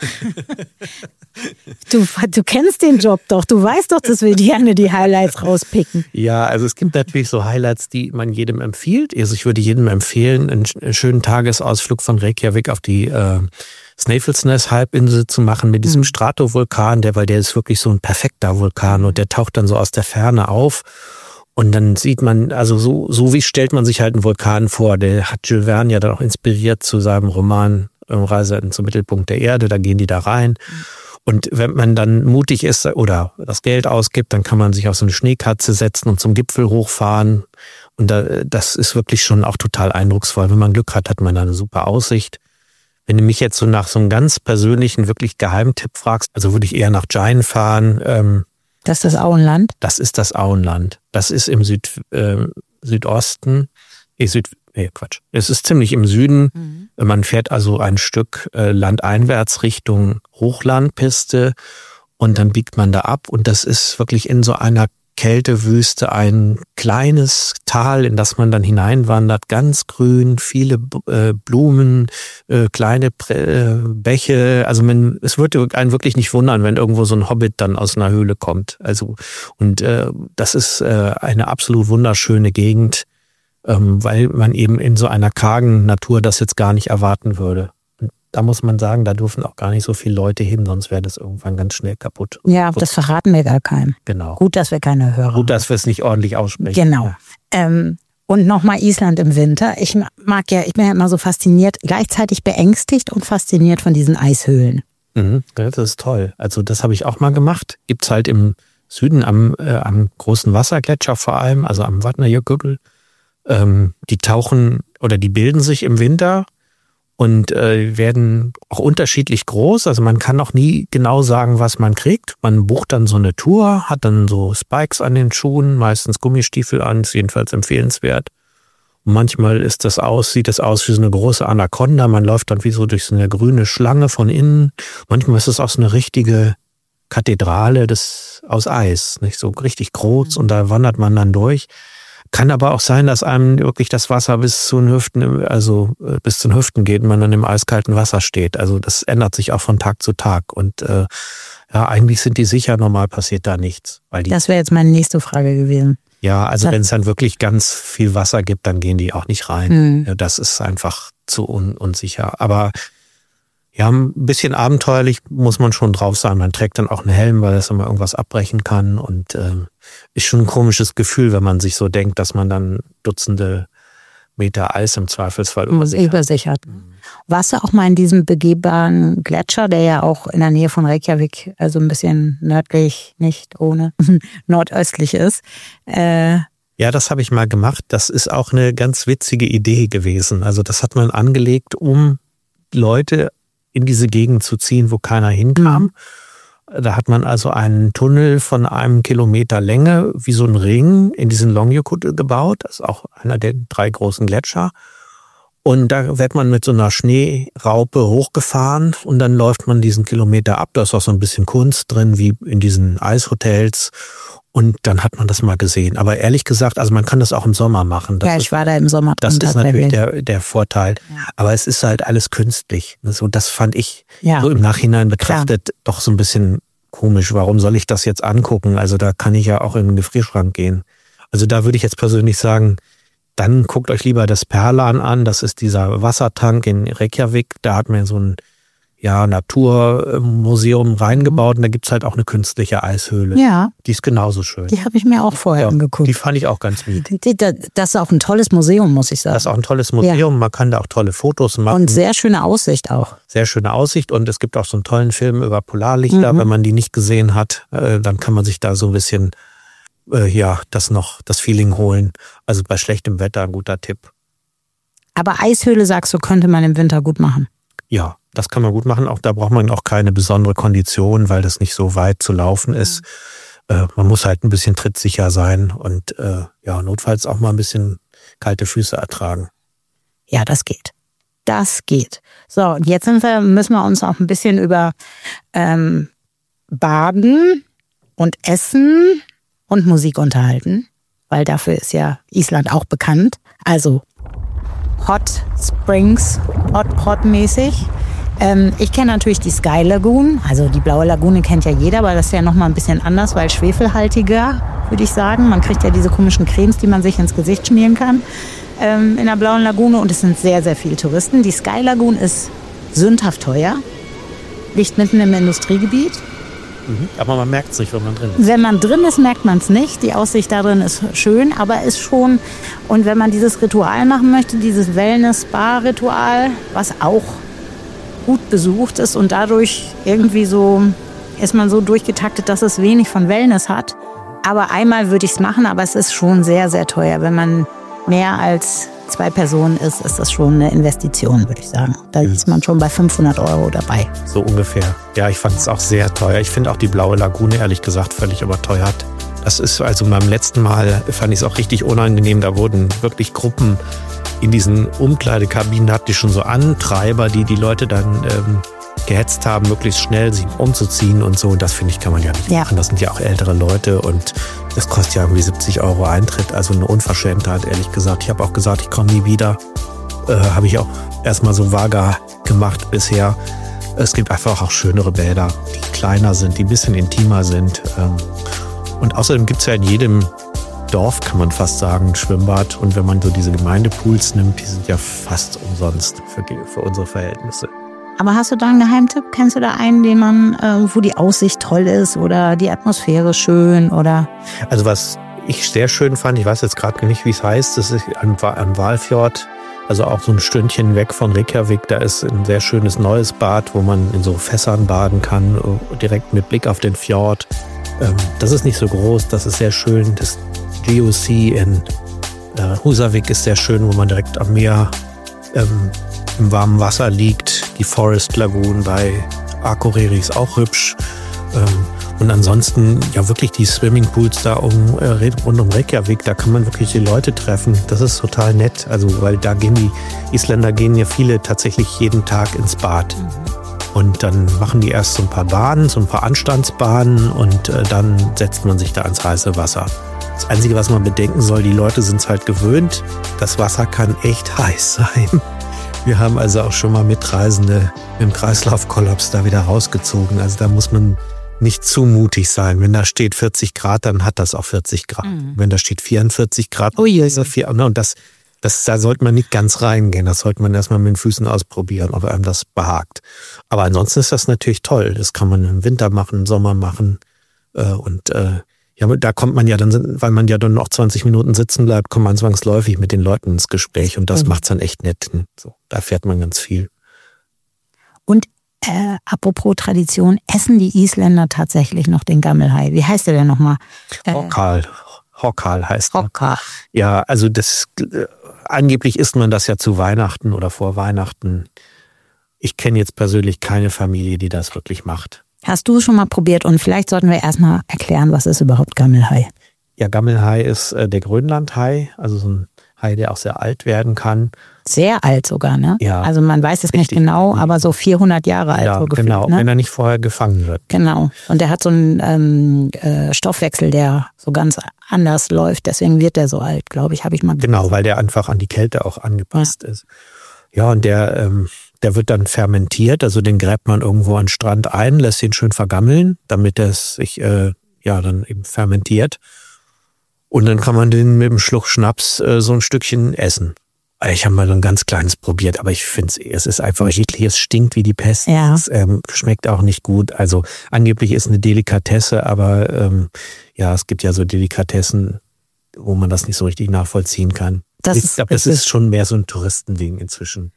Du kennst den Job doch, du weißt doch, dass wir gerne die Highlights rauspicken. Ja, also es gibt natürlich so Highlights, die man jedem empfiehlt. Also ich würde jedem empfehlen, einen schönen Tagesausflug von Reykjavik auf die Snæfellsnes-Halbinsel zu machen mit diesem Stratovulkan, weil der ist wirklich so ein perfekter Vulkan und der taucht dann so aus der Ferne auf. Und dann sieht man, also so wie stellt man sich halt einen Vulkan vor. Der hat Jules Verne ja dann auch inspiriert zu seinem Roman Reise zum Mittelpunkt der Erde, da gehen die da rein. Und wenn man dann mutig ist oder das Geld ausgibt, dann kann man sich auf so eine Schneekatze setzen und zum Gipfel hochfahren. Und das ist wirklich schon auch total eindrucksvoll. Wenn man Glück hat, hat man da eine super Aussicht. Wenn du mich jetzt so nach so einem ganz persönlichen, wirklich Geheimtipp fragst, also würde ich eher nach Jain fahren. Das ist das Auenland? Das ist das Auenland. Das ist im Südosten. Es ist ziemlich im Süden. Man fährt also ein Stück landeinwärts Richtung Hochlandpiste und dann biegt man da ab und das ist wirklich in so einer Kältewüste ein kleines Tal, in das man dann hineinwandert, ganz grün, viele Blumen, kleine Bäche. Also es würde einen wirklich nicht wundern, wenn irgendwo so ein Hobbit dann aus einer Höhle kommt. Also und das ist eine absolut wunderschöne Gegend. Weil man eben in so einer kargen Natur das jetzt gar nicht erwarten würde. Und da muss man sagen, da dürfen auch gar nicht so viele Leute hin, sonst wäre das irgendwann ganz schnell kaputt. Ja, das verraten wir gar keinem. Genau. Gut, dass wir keine Hörer haben. Gut, dass wir es nicht ordentlich aussprechen. Genau. Und nochmal Island im Winter. Ich bin ja immer so fasziniert, gleichzeitig beängstigt und fasziniert von diesen Eishöhlen. Das ist toll. Also das habe ich auch mal gemacht. Gibt's halt im Süden am großen Wassergletscher vor allem, also am Vatnajökull. Die tauchen oder die bilden sich im Winter und werden auch unterschiedlich groß. Also man kann auch nie genau sagen, was man kriegt. Man bucht dann so eine Tour, hat dann so Spikes an den Schuhen, meistens Gummistiefel an, ist jedenfalls empfehlenswert. Und manchmal sieht das aus wie so eine große Anaconda. Man läuft dann wie so durch so eine grüne Schlange von innen. Manchmal ist es auch so eine richtige Kathedrale aus Eis, nicht so richtig groß, und da wandert man dann durch. Kann aber auch sein, dass einem wirklich das Wasser bis zu den Hüften geht und man dann im eiskalten Wasser steht. Also das ändert sich auch von Tag zu Tag. Und eigentlich sind die sicher, normal passiert da nichts. Das wäre jetzt meine nächste Frage gewesen. Ja, also wenn es dann wirklich ganz viel Wasser gibt, dann gehen die auch nicht rein. Ja, das ist einfach zu unsicher. Aber ja, ein bisschen abenteuerlich muss man schon drauf sein. Man trägt dann auch einen Helm, weil das immer irgendwas abbrechen kann. Und ist schon ein komisches Gefühl, wenn man sich so denkt, dass man dann Dutzende Meter Eis im Zweifelsfall übersichert. Warst du auch mal in diesem begehbaren Gletscher, der ja auch in der Nähe von Reykjavik, also ein bisschen nördlich, nicht ohne, nordöstlich ist? Ja, das habe ich mal gemacht. Das ist auch eine ganz witzige Idee gewesen. Also das hat man angelegt, um Leute in diese Gegend zu ziehen, wo keiner hinkam. Da hat man also einen Tunnel von 1 Kilometer Länge, wie so ein Ring, in diesen Longyearbyen gebaut. Das ist auch einer der 3 großen Gletscher. Und da wird man mit so einer Schneeraupe hochgefahren und dann läuft man diesen Kilometer ab. Da ist auch so ein bisschen Kunst drin, wie in diesen Eishotels. Und dann hat man das mal gesehen. Aber ehrlich gesagt, also man kann das auch im Sommer machen. Ich war da im Sommer drin. Das ist natürlich der Vorteil. Ja. Aber es ist halt alles künstlich. So, das fand ich so im Nachhinein betrachtet doch so ein bisschen komisch. Warum soll ich das jetzt angucken? Also da kann ich ja auch in den Gefrierschrank gehen. Also da würde ich jetzt persönlich sagen, dann guckt euch lieber das Perlan an. Das ist dieser Wassertank in Reykjavik. Da hat man so ein Naturmuseum reingebaut und da gibt's halt auch eine künstliche Eishöhle. Ja. Die ist genauso schön. Die habe ich mir auch vorher angeguckt. Die fand ich auch ganz lieb. Das ist auch ein tolles Museum, muss ich sagen. Das ist auch ein tolles Museum. Ja. Man kann da auch tolle Fotos machen. Und sehr schöne Aussicht auch. Sehr schöne Aussicht und es gibt auch so einen tollen Film über Polarlichter. Wenn man die nicht gesehen hat, dann kann man sich da so ein bisschen das Feeling holen. Also bei schlechtem Wetter ein guter Tipp. Aber Eishöhle, sagst du, könnte man im Winter gut machen? Ja, das kann man gut machen. Auch da braucht man auch keine besondere Kondition, weil das nicht so weit zu laufen ist. Man muss halt ein bisschen trittsicher sein und notfalls auch mal ein bisschen kalte Füße ertragen. Ja, das geht. Das geht. So, und jetzt müssen wir uns auch ein bisschen über Baden und Essen und Musik unterhalten, weil dafür ist ja Island auch bekannt. Also Hot Springs, Hot-mäßig. Ich kenne natürlich die Sky Lagoon, also die blaue Lagune kennt ja jeder, aber das ist ja nochmal ein bisschen anders, weil schwefelhaltiger, würde ich sagen. Man kriegt ja diese komischen Cremes, die man sich ins Gesicht schmieren kann in der blauen Lagune und es sind sehr, sehr viele Touristen. Die Sky Lagoon ist sündhaft teuer, liegt mitten im Industriegebiet. Aber man merkt es nicht, wenn man drin ist. Wenn man drin ist, merkt man es nicht. Die Aussicht da drin ist schön, aber ist schon, und wenn man dieses Ritual machen möchte, dieses Wellness-Spa-Ritual, was auch gut besucht ist und dadurch irgendwie so ist man so durchgetaktet, dass es wenig von Wellness hat. Aber einmal würde ich es machen, aber es ist schon sehr, sehr teuer. Wenn man mehr als 2 Personen ist das schon eine Investition, würde ich sagen. Da ist man schon bei 500 € dabei. So ungefähr. Ja, ich fand es auch sehr teuer. Ich finde auch die blaue Lagune, ehrlich gesagt, völlig überteuert. Das ist also beim letzten Mal, fand ich es auch richtig unangenehm. Da wurden wirklich Gruppen in diesen Umkleidekabinen, habt ihr schon so Antreiber, die Leute dann gehetzt haben, möglichst schnell sich umzuziehen und so. Und das, finde ich, kann man ja nicht machen. Das sind ja auch ältere Leute und das kostet ja irgendwie 70 € Eintritt. Also eine Unverschämtheit, ehrlich gesagt. Ich habe auch gesagt, ich komme nie wieder. Habe ich auch erstmal so vage gemacht bisher. Es gibt einfach auch schönere Bäder, die kleiner sind, die ein bisschen intimer sind. Und außerdem gibt es ja in jedem Dorf, kann man fast sagen, ein Schwimmbad. Und wenn man so diese Gemeindepools nimmt, die sind ja fast umsonst für unsere Verhältnisse. Aber hast du da einen Geheimtipp? Kennst du da einen, den man, wo die Aussicht toll ist oder die Atmosphäre schön oder? Also was ich sehr schön fand, ich weiß jetzt gerade nicht, wie es heißt, das ist am Hvalfjord, also auch so ein Stündchen weg von Reykjavik, da ist ein sehr schönes neues Bad, wo man in so Fässern baden kann, direkt mit Blick auf den Fjord. Das ist nicht so groß, das ist sehr schön. Das GOC in Húsavík ist sehr schön, wo man direkt am Meer im warmen Wasser liegt. Die Forest Lagoon bei Akureyri ist auch hübsch. Und ansonsten ja wirklich die Swimmingpools da rund um Reykjavik, da kann man wirklich die Leute treffen. Das ist total nett. Also weil da gehen die Isländer ja viele tatsächlich jeden Tag ins Bad. Und dann machen die erst so ein paar Bahnen, so ein paar Anstandsbahnen und dann setzt man sich da ins heiße Wasser. Das Einzige, was man bedenken soll, die Leute sind es halt gewöhnt. Das Wasser kann echt heiß sein. Wir haben also auch schon mal Mitreisende im Kreislaufkollaps da wieder rausgezogen. Also da muss man nicht zu mutig sein. Wenn da steht 40 Grad, dann hat das auch 40 Grad. Wenn da steht 44 Grad, ist das 4. Und da sollte man nicht ganz reingehen. Das sollte man erstmal mit den Füßen ausprobieren, ob einem das behagt. Aber ansonsten ist das natürlich toll. Das kann man im Winter machen, im Sommer machen. Ja, da kommt man ja dann, weil man ja dann noch 20 Minuten sitzen bleibt, kommt man zwangsläufig mit den Leuten ins Gespräch. Und das macht's dann echt nett. So, da erfährt man ganz viel. Und apropos Tradition, essen die Isländer tatsächlich noch den Gammelhai? Wie heißt der denn nochmal? Hokkal heißt er. Hokkal. Ja, also angeblich isst man das ja zu Weihnachten oder vor Weihnachten. Ich kenne jetzt persönlich keine Familie, die das wirklich macht. Hast du schon mal probiert? Und vielleicht sollten wir erstmal erklären, was ist überhaupt Gammelhai? Ja, Gammelhai ist der Grönlandhai, also so ein Hai, der auch sehr alt werden kann. Sehr alt sogar, ne? Ja. Also man weiß es nicht genau, aber so 400 Jahre alt. Ja, so gefühlt, genau, ne? wenn er nicht vorher gefangen wird. Genau. Und der hat so einen Stoffwechsel, der so ganz anders läuft. Deswegen wird der so alt, glaube ich, habe ich mal gelesen. Genau, weil der einfach an die Kälte auch angepasst ist. Ja, und der wird dann fermentiert, also den gräbt man irgendwo an den Strand ein, lässt ihn schön vergammeln, damit er sich dann eben fermentiert. Und dann kann man den mit einem Schluck Schnaps so ein Stückchen essen. Ich habe mal so ein ganz kleines probiert, aber ich finde es ist einfach eklig, es stinkt wie die Pest. Ja. Es schmeckt auch nicht gut. Also angeblich ist eine Delikatesse, aber es gibt ja so Delikatessen, wo man das nicht so richtig nachvollziehen kann. Ich glaube, das ist schon mehr so ein Touristending inzwischen.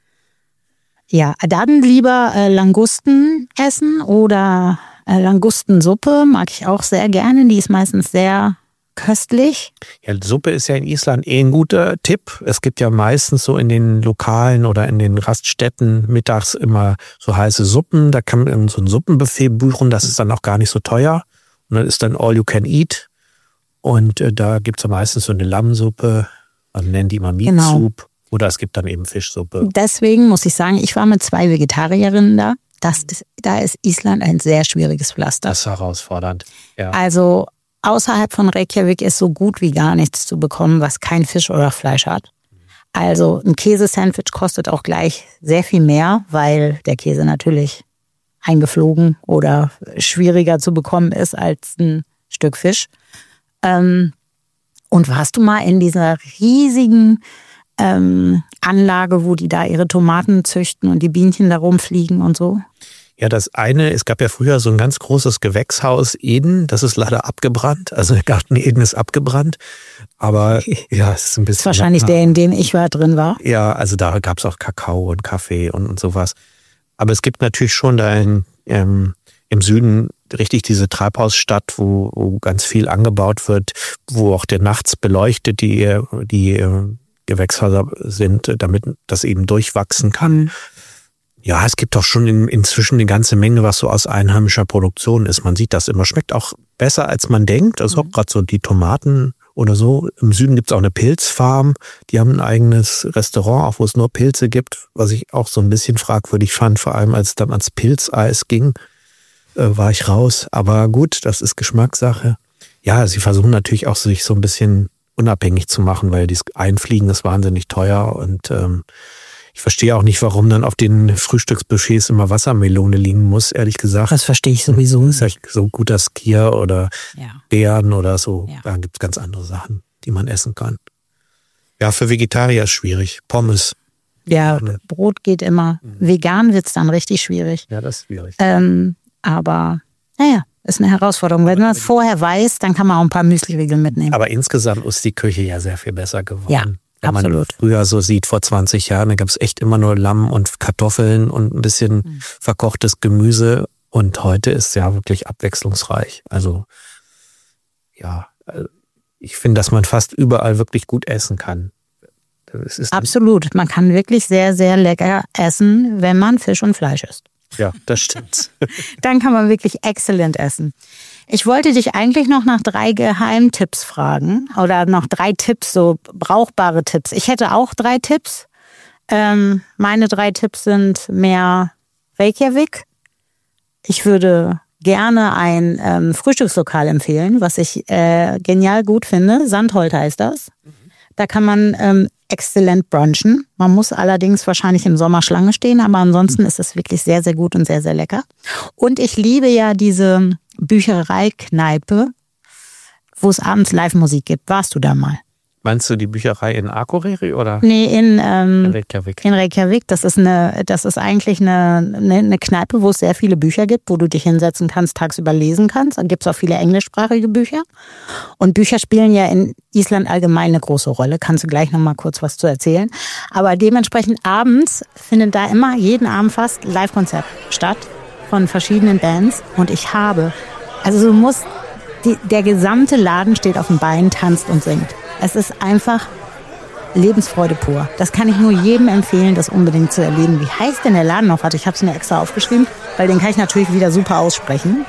Ja, dann lieber Langusten essen oder Langustensuppe, mag ich auch sehr gerne. Die ist meistens sehr köstlich. Ja, Suppe ist ja in Island ein guter Tipp. Es gibt ja meistens so in den Lokalen oder in den Raststätten mittags immer so heiße Suppen. Da kann man so ein Suppenbuffet buchen, das ist dann auch gar nicht so teuer. Und dann ist dann all you can eat. Und da gibt es ja meistens so eine Lammsuppe, also nennen die immer Meat Soup. Oder es gibt dann eben Fischsuppe. Deswegen muss ich sagen, ich war mit 2 Vegetarierinnen da. Da ist Island ein sehr schwieriges Pflaster. Das ist herausfordernd. Ja. Also außerhalb von Reykjavik ist so gut wie gar nichts zu bekommen, was kein Fisch oder Fleisch hat. Also ein Käsesandwich kostet auch gleich sehr viel mehr, weil der Käse natürlich eingeflogen oder schwieriger zu bekommen ist als ein Stück Fisch. Und warst du mal in dieser riesigen Anlage, wo die da ihre Tomaten züchten und die Bienchen da rumfliegen und so? Ja, es gab ja früher so ein ganz großes Gewächshaus Eden, das ist leider abgebrannt. Also der Garten Eden ist abgebrannt. Aber ja, es ist ein bisschen. Das ist wahrscheinlich der, in dem ich drin war. Ja, also da gab es auch Kakao und Kaffee und sowas. Aber es gibt natürlich schon da im Süden richtig diese Treibhausstadt, wo ganz viel angebaut wird, wo auch der nachts beleuchtet die Gewächshäuser sind, damit das eben durchwachsen kann. Ja, es gibt doch schon inzwischen eine ganze Menge, was so aus einheimischer Produktion ist. Man sieht das immer. Schmeckt auch besser, als man denkt. Also auch gerade so die Tomaten oder so. Im Süden gibt es auch eine Pilzfarm. Die haben ein eigenes Restaurant, auch wo es nur Pilze gibt. Was ich auch so ein bisschen fragwürdig fand, vor allem als es dann ans Pilzeis ging, war ich raus. Aber gut, das ist Geschmackssache. Ja, sie versuchen natürlich auch, sich so ein bisschen unabhängig zu machen, weil dieses Einfliegen ist wahnsinnig teuer und ich verstehe auch nicht, warum dann auf den Frühstücksbuffets immer Wassermelone liegen muss, ehrlich gesagt. Das verstehe ich sowieso nicht. So guter Skier oder Beeren oder so. Ja. Da gibt es ganz andere Sachen, die man essen kann. Ja, für Vegetarier ist schwierig. Pommes. Ja, Brot geht immer. Vegan wird es dann richtig schwierig. Ja, das ist schwierig. Aber naja, ist eine Herausforderung. Wenn man es vorher weiß, dann kann man auch ein paar Müsli-Riegel mitnehmen. Aber insgesamt ist die Küche ja sehr viel besser geworden. Ja, wenn absolut. man früher so sieht, vor 20 Jahren, da gab es echt immer nur Lamm und Kartoffeln und ein bisschen verkochtes Gemüse. Und heute ist es ja wirklich abwechslungsreich. Also ja, ich finde, dass man fast überall wirklich gut essen kann. Absolut. Man kann wirklich sehr, sehr lecker essen, wenn man Fisch und Fleisch isst. Ja, das stimmt. Dann kann man wirklich exzellent essen. Ich wollte dich eigentlich noch nach 3 Geheimtipps fragen oder noch 3 Tipps, so brauchbare Tipps. Ich hätte auch 3 Tipps. Meine 3 Tipps sind mehr Reykjavik. Ich würde gerne ein Frühstückslokal empfehlen, was ich genial gut finde. Sandholt heißt das. Da kann man exzellent brunchen. Man muss allerdings wahrscheinlich im Sommer Schlange stehen, aber ansonsten ist es wirklich sehr, sehr gut und sehr, sehr lecker. Und ich liebe ja diese Büchereikneipe, wo es abends Live-Musik gibt. Warst du da mal? Meinst du die Bücherei in Akureyri oder? Nee, in Reykjavik. In Reykjavik. Das ist eigentlich eine Kneipe, wo es sehr viele Bücher gibt, wo du dich hinsetzen kannst, tagsüber lesen kannst. Dann gibt es auch viele englischsprachige Bücher. Und Bücher spielen ja in Island allgemein eine große Rolle. Kannst du gleich noch mal kurz was zu erzählen. Aber dementsprechend abends findet da immer, jeden Abend fast, Live-Konzert statt von verschiedenen Bands. Und der gesamte Laden steht auf den Beinen, tanzt und singt. Es ist einfach Lebensfreude pur. Das kann ich nur jedem empfehlen, das unbedingt zu erleben. Wie heißt denn der Laden noch? Warte, ich habe es mir extra aufgeschrieben, weil den kann ich natürlich wieder super aussprechen.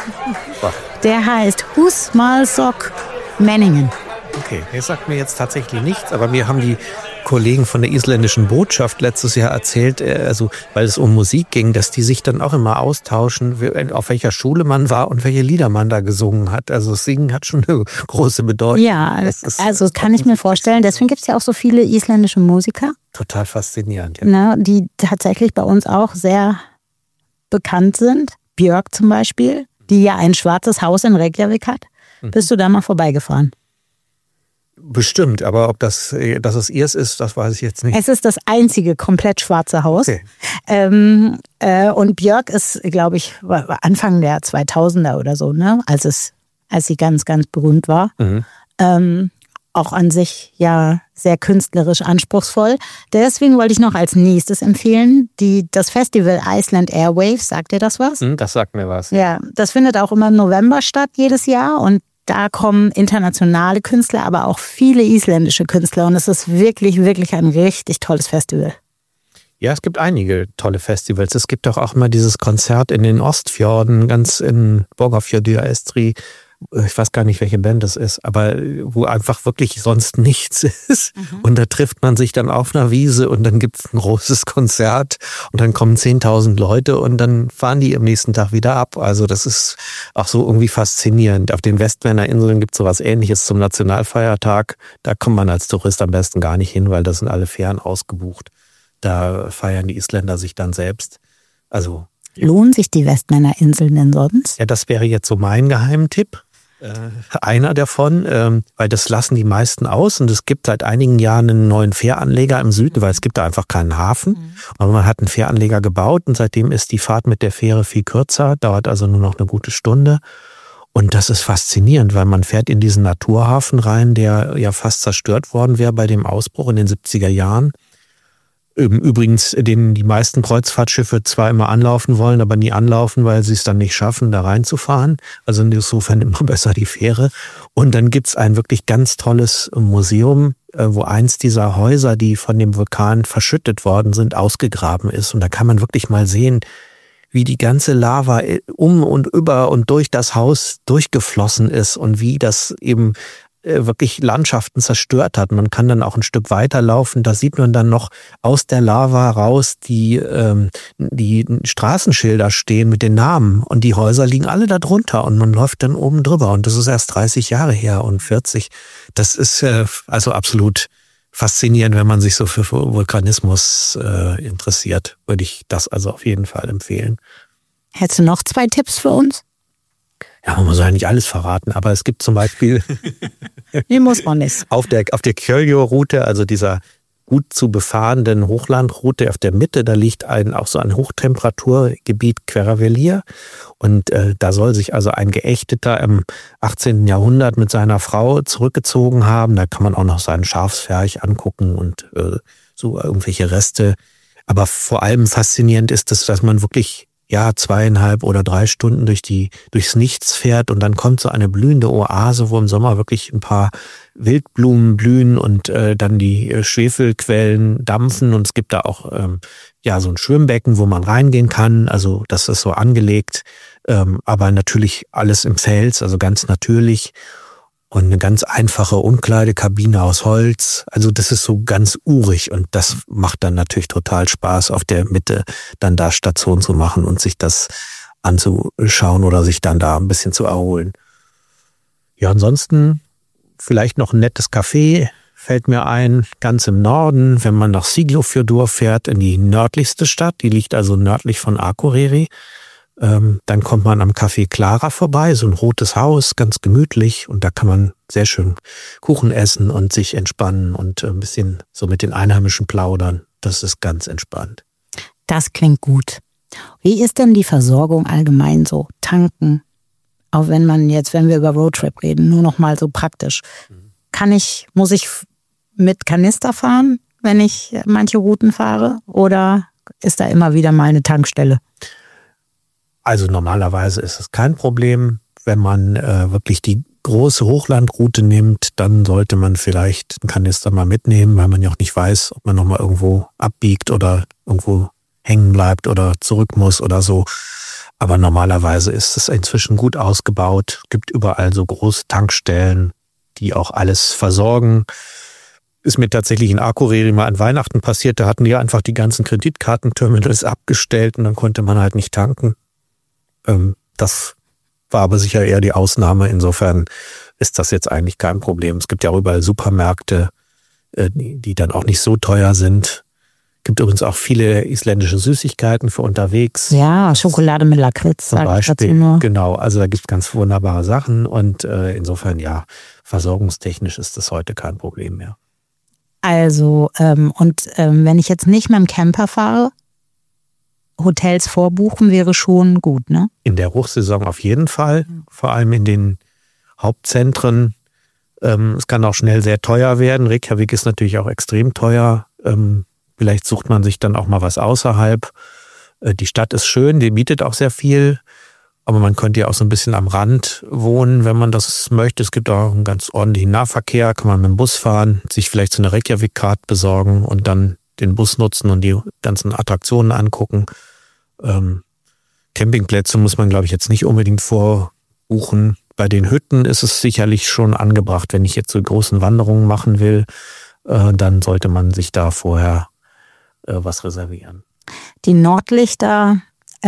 Der heißt Húsmálsök Menningen. Okay, das sagt mir jetzt tatsächlich nichts, aber mir haben die Kollegen von der isländischen Botschaft letztes Jahr erzählt, also weil es um Musik ging, dass die sich dann auch immer austauschen, auf welcher Schule man war und welche Lieder man da gesungen hat. Also das Singen hat schon eine große Bedeutung. Ja, also kann ich mir vorstellen. Deswegen gibt es ja auch so viele isländische Musiker. Total faszinierend, ja. Na, die tatsächlich bei uns auch sehr bekannt sind. Björk zum Beispiel, die ja ein schwarzes Haus in Reykjavik hat. Bist du da mal vorbeigefahren? Bestimmt, aber ob dass es ihrs ist, das weiß ich jetzt nicht. Es ist das einzige komplett schwarze Haus. Okay. Und Björk ist, glaube ich, Anfang der 2000er oder so, ne? Als sie ganz, ganz berühmt war. Auch an sich ja sehr künstlerisch anspruchsvoll. Deswegen wollte ich noch als nächstes empfehlen, das Festival Iceland Airwaves. Sagt dir das was? Das sagt mir was. Ja, das findet auch immer im November statt, jedes Jahr. Und da kommen internationale Künstler, aber auch viele isländische Künstler. Und es ist wirklich, wirklich ein richtig tolles Festival. Ja, es gibt einige tolle Festivals. Es gibt auch immer dieses Konzert in den Ostfjorden, ganz in Borgarfjörður Estri. Ich weiß gar nicht, welche Band das ist, aber wo einfach wirklich sonst nichts ist. Und da trifft man sich dann auf einer Wiese und dann gibt es ein großes Konzert und dann kommen 10.000 Leute und dann fahren die am nächsten Tag wieder ab. Also das ist auch so irgendwie faszinierend. Auf den Westmänner Inseln gibt es sowas Ähnliches zum Nationalfeiertag. Da kommt man als Tourist am besten gar nicht hin, weil das sind alle Fähren ausgebucht. Da feiern die Isländer sich dann selbst. Also lohnen sich die Westmänner Inseln denn sonst? ja, das wäre jetzt so mein Geheimtipp. Einer davon, weil das lassen die meisten aus und es gibt seit einigen Jahren einen neuen Fähranleger im Süden, weil es gibt da einfach keinen Hafen. Aber man hat einen Fähranleger gebaut und seitdem ist die Fahrt mit der Fähre viel kürzer, dauert also nur noch eine gute Stunde. Und das ist faszinierend, weil man fährt in diesen Naturhafen rein, der ja fast zerstört worden wäre bei dem Ausbruch in den 70er Jahren. Übrigens, den die meisten Kreuzfahrtschiffe zwar immer anlaufen wollen, aber nie anlaufen, weil sie es dann nicht schaffen, da reinzufahren. Also insofern immer besser die Fähre. Und dann gibt's ein wirklich ganz tolles Museum, wo eins dieser Häuser, die von dem Vulkan verschüttet worden sind, ausgegraben ist. Und da kann man wirklich mal sehen, wie die ganze Lava um und über und durch das Haus durchgeflossen ist und wie das eben wirklich Landschaften zerstört hat. Man kann dann auch ein Stück weiterlaufen. Da sieht man dann noch aus der Lava raus die Straßenschilder stehen mit den Namen und die Häuser liegen alle da drunter und man läuft dann oben drüber und das ist erst 30 Jahre her und 40. Das ist also absolut faszinierend, wenn man sich so für Vulkanismus interessiert. Würde ich das also auf jeden Fall empfehlen. Hättest du noch 2 Tipps für uns? Ja, man muss ja nicht alles verraten, aber es gibt zum Beispiel Die muss man nicht. auf der Kjöljö-Route, also dieser gut zu befahrenden Hochlandroute auf der Mitte, da liegt auch so ein Hochtemperaturgebiet Queravelier und da soll sich also ein Geächteter im 18. Jahrhundert mit seiner Frau zurückgezogen haben. Da kann man auch noch seinen Schafspferch angucken und so irgendwelche Reste. Aber vor allem faszinierend ist es, dass man wirklich 2,5 oder 3 Stunden durchs Nichts fährt und dann kommt so eine blühende Oase, wo im Sommer wirklich ein paar Wildblumen blühen und dann die Schwefelquellen dampfen und es gibt da auch so ein Schwimmbecken, wo man reingehen kann. Also das ist so angelegt, aber natürlich alles im Fels, also ganz natürlich. Und eine ganz einfache Umkleidekabine aus Holz. Also das ist so ganz urig und das macht dann natürlich total Spaß, auf der Mitte dann da Station zu machen und sich das anzuschauen oder sich dann da ein bisschen zu erholen. Ja, ansonsten vielleicht noch ein nettes Café, fällt mir ein, ganz im Norden, wenn man nach Siglufjordur fährt, in die nördlichste Stadt, die liegt also nördlich von Akureyri. Dann kommt man am Café Clara vorbei, so ein rotes Haus, ganz gemütlich und da kann man sehr schön Kuchen essen und sich entspannen und ein bisschen so mit den Einheimischen plaudern. Das ist ganz entspannt. Das klingt gut. Wie ist denn die Versorgung allgemein so? Tanken? Auch wenn wir über Roadtrip reden, nur noch mal so praktisch. Muss ich mit Kanister fahren, wenn ich manche Routen fahre? Oder ist da immer wieder mal eine Tankstelle? Also normalerweise ist es kein Problem. Wenn man wirklich die große Hochlandroute nimmt, dann sollte man vielleicht einen Kanister mal mitnehmen, weil man ja auch nicht weiß, ob man nochmal irgendwo abbiegt oder irgendwo hängen bleibt oder zurück muss oder so. Aber normalerweise ist es inzwischen gut ausgebaut. Es gibt überall so große Tankstellen, die auch alles versorgen. Ist mir tatsächlich in Akureyri mal an Weihnachten passiert. Da hatten die einfach die ganzen Kreditkartenterminals abgestellt und dann konnte man halt nicht tanken. Das war aber sicher eher die Ausnahme. Insofern ist das jetzt eigentlich kein Problem. Es gibt ja auch überall Supermärkte, die dann auch nicht so teuer sind. Es gibt übrigens auch viele isländische Süßigkeiten für unterwegs. Ja, Schokolade mit Lakritz. Zum Beispiel, genau. Also da gibt es ganz wunderbare Sachen und insofern versorgungstechnisch ist das heute kein Problem mehr. Also, wenn ich jetzt nicht mit dem Camper fahre, Hotels vorbuchen wäre schon gut, ne? In der Hochsaison auf jeden Fall, vor allem in den Hauptzentren. Es kann auch schnell sehr teuer werden. Reykjavik ist natürlich auch extrem teuer. Vielleicht sucht man sich dann auch mal was außerhalb. Die Stadt ist schön, die bietet auch sehr viel. Aber man könnte ja auch so ein bisschen am Rand wohnen, wenn man das möchte. Es gibt auch einen ganz ordentlichen Nahverkehr, kann man mit dem Bus fahren, sich vielleicht so eine Reykjavik-Card besorgen und dann den Bus nutzen und die ganzen Attraktionen angucken. Campingplätze muss man, glaube ich, jetzt nicht unbedingt vorbuchen. Bei den Hütten ist es sicherlich schon angebracht. Wenn ich jetzt so großen Wanderungen machen will, dann sollte man sich da vorher was reservieren. Die Nordlichter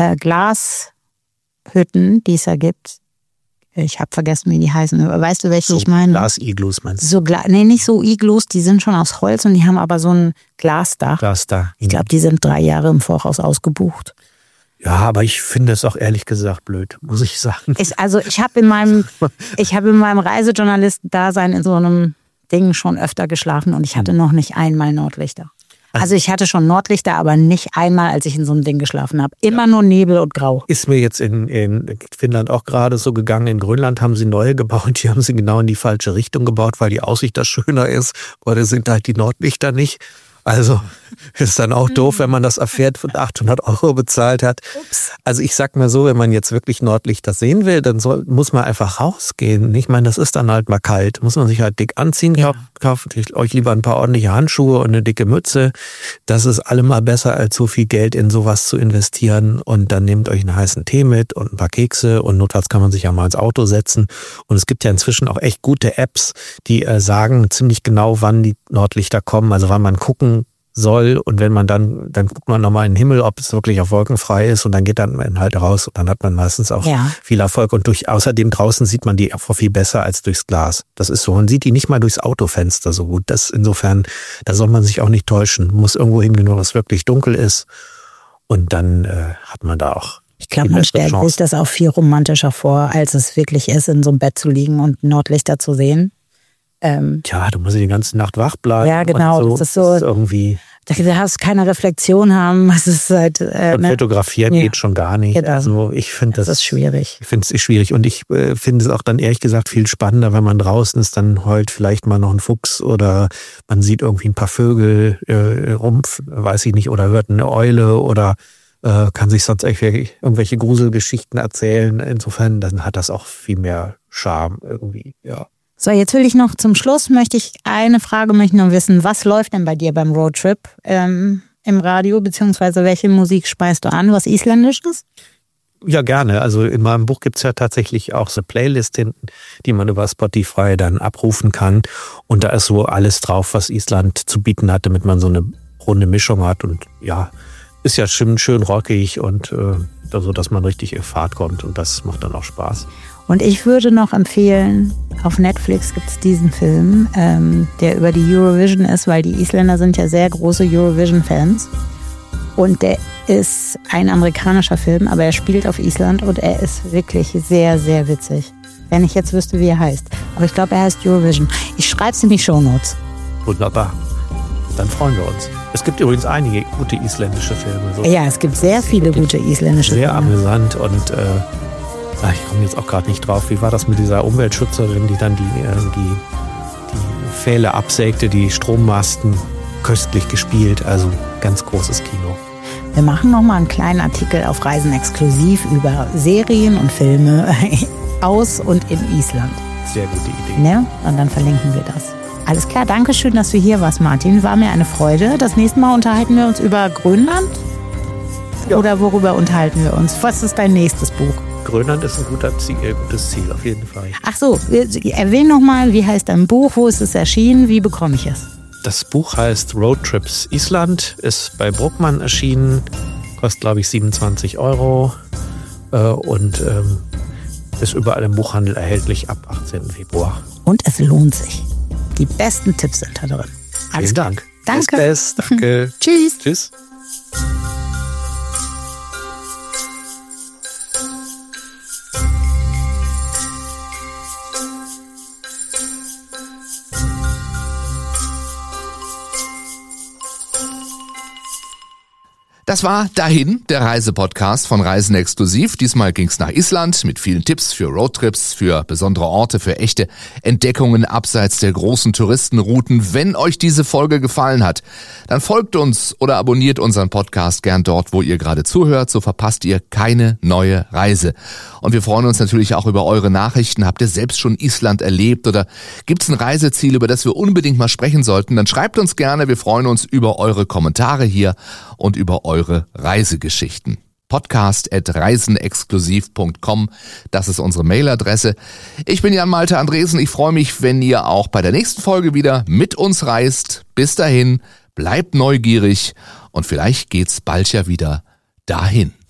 Glashütten, die es da gibt, ich habe vergessen, wie die heißen. Weißt du, welche ich meine? Glasiglus meinst du? Nicht so Iglus, die sind schon aus Holz und die haben aber so ein Glasdach. Ich glaube, die sind 3 Jahre im Voraus ausgebucht. Ja, aber ich finde es auch ehrlich gesagt blöd, muss ich sagen. Ich habe in meinem Reisejournalisten-Dasein in so einem Ding schon öfter geschlafen und ich hatte noch nicht einmal Nordlichter. Also ich hatte schon Nordlichter, aber nicht einmal, als ich in so einem Ding geschlafen habe. Immer nur Nebel und Grau. Ist mir jetzt in Finnland auch gerade so gegangen. In Grönland haben sie neue gebaut. Die haben sie genau in die falsche Richtung gebaut, weil die Aussicht da schöner ist. Aber da sind halt die Nordlichter nicht. Also ist dann auch doof, wenn man das erfährt und 800 € bezahlt hat. Also ich sag mal so, wenn man jetzt wirklich Nordlichter sehen will, dann muss man einfach rausgehen. Ich meine, das ist dann halt mal kalt. Muss man sich halt dick anziehen. Ja. Kauft euch lieber ein paar ordentliche Handschuhe und eine dicke Mütze. Das ist allemal besser, als so viel Geld in sowas zu investieren. Und dann nehmt euch einen heißen Tee mit und ein paar Kekse und notfalls kann man sich ja mal ins Auto setzen. Und es gibt ja inzwischen auch echt gute Apps, die sagen ziemlich genau, wann die Nordlichter kommen, also wann man gucken soll und wenn man dann guckt man nochmal in den Himmel, ob es wirklich auf wolkenfrei ist und dann geht dann halt raus und dann hat man meistens auch viel Erfolg und außerdem draußen sieht man die auch viel besser als durchs Glas. Das ist so, man sieht die nicht mal durchs Autofenster so gut. Das insofern, da soll man sich auch nicht täuschen. Man muss irgendwo hingehen, wo es wirklich dunkel ist und dann hat man da auch. Ich glaube, man stellt sich das auch viel romantischer vor, als es wirklich ist, in so einem Bett zu liegen und Nordlichter zu sehen. Du musst die ganze Nacht wach bleiben. Ja, genau. Das ist irgendwie. Da hast keine Reflexion haben. Was ist halt, und fotografieren geht schon gar nicht. Genau. Also ich finde das ist schwierig. Ich finde es schwierig und ich finde es auch dann ehrlich gesagt viel spannender, wenn man draußen ist, dann heult vielleicht mal noch ein Fuchs oder man sieht irgendwie ein paar Vögel weiß ich nicht, oder hört eine Eule oder kann sich sonst irgendwelche Gruselgeschichten erzählen. Insofern, dann hat das auch viel mehr Charme irgendwie, ja. So, jetzt will ich noch zum Schluss, möchte ich noch wissen, was läuft denn bei dir beim Roadtrip im Radio, beziehungsweise welche Musik speist du an, was isländisch ist? Ja, gerne. Also in meinem Buch gibt's ja tatsächlich auch so eine Playlist hinten, die man über Spotify dann abrufen kann. Und da ist so alles drauf, was Island zu bieten hat, damit man so eine runde Mischung hat. Und ja, ist ja schön rockig und so, dass man richtig in Fahrt kommt. Und das macht dann auch Spaß. Und ich würde noch empfehlen, auf Netflix gibt es diesen Film, der über die Eurovision ist, weil die Isländer sind ja sehr große Eurovision-Fans. Und der ist ein amerikanischer Film, aber er spielt auf Island und er ist wirklich sehr, sehr witzig. Wenn ich jetzt wüsste, wie er heißt. Aber ich glaube, er heißt Eurovision. Ich schreibe es in die Shownotes. Wunderbar. Dann freuen wir uns. Es gibt übrigens einige gute isländische Filme. So. Ja, es gibt sehr viele gute isländische Filme. Sehr Filme. Amüsant und ich komme jetzt auch gerade nicht drauf. Wie war das mit dieser Umweltschützerin, die dann die Pfähle absägte, die Strommasten, köstlich gespielt. Also ganz großes Kino. Wir machen nochmal einen kleinen Artikel auf Reisen exklusiv über Serien und Filme aus und in Island. Sehr gute Idee. Ne? Und dann verlinken wir das. Alles klar, danke schön, dass du hier warst, Martin. War mir eine Freude. Das nächste Mal unterhalten wir uns über Grönland? Ja. Oder worüber unterhalten wir uns? Was ist dein nächstes Buch? Grönland ist ein gutes Ziel, auf jeden Fall. Ach so, erwähne nochmal, wie heißt dein Buch, wo ist es erschienen, wie bekomme ich es? Das Buch heißt Road Trips Island, ist bei Bruckmann erschienen, kostet glaube ich 27 € und ist überall im Buchhandel erhältlich ab 18. Februar. Und es lohnt sich. Die besten Tipps sind da drin. Vielen Dank. Danke. Bis best. Danke. Tschüss. Tschüss. Das war Dahin, der Reisepodcast von Reisen exklusiv. Diesmal ging's nach Island mit vielen Tipps für Roadtrips, für besondere Orte, für echte Entdeckungen abseits der großen Touristenrouten. Wenn euch diese Folge gefallen hat, dann folgt uns oder abonniert unseren Podcast gern dort, wo ihr gerade zuhört. So verpasst ihr keine neue Reise. Und wir freuen uns natürlich auch über eure Nachrichten. Habt ihr selbst schon Island erlebt oder gibt's ein Reiseziel, über das wir unbedingt mal sprechen sollten? Dann schreibt uns gerne. Wir freuen uns über eure Kommentare hier und über eure Reisegeschichten. podcast@reisenexklusiv.com, das ist unsere Mailadresse. Ich bin Jan Malte Andresen. Ich freue mich, wenn ihr auch bei der nächsten Folge wieder mit uns reist. Bis dahin, bleibt neugierig und vielleicht geht's bald ja wieder dahin.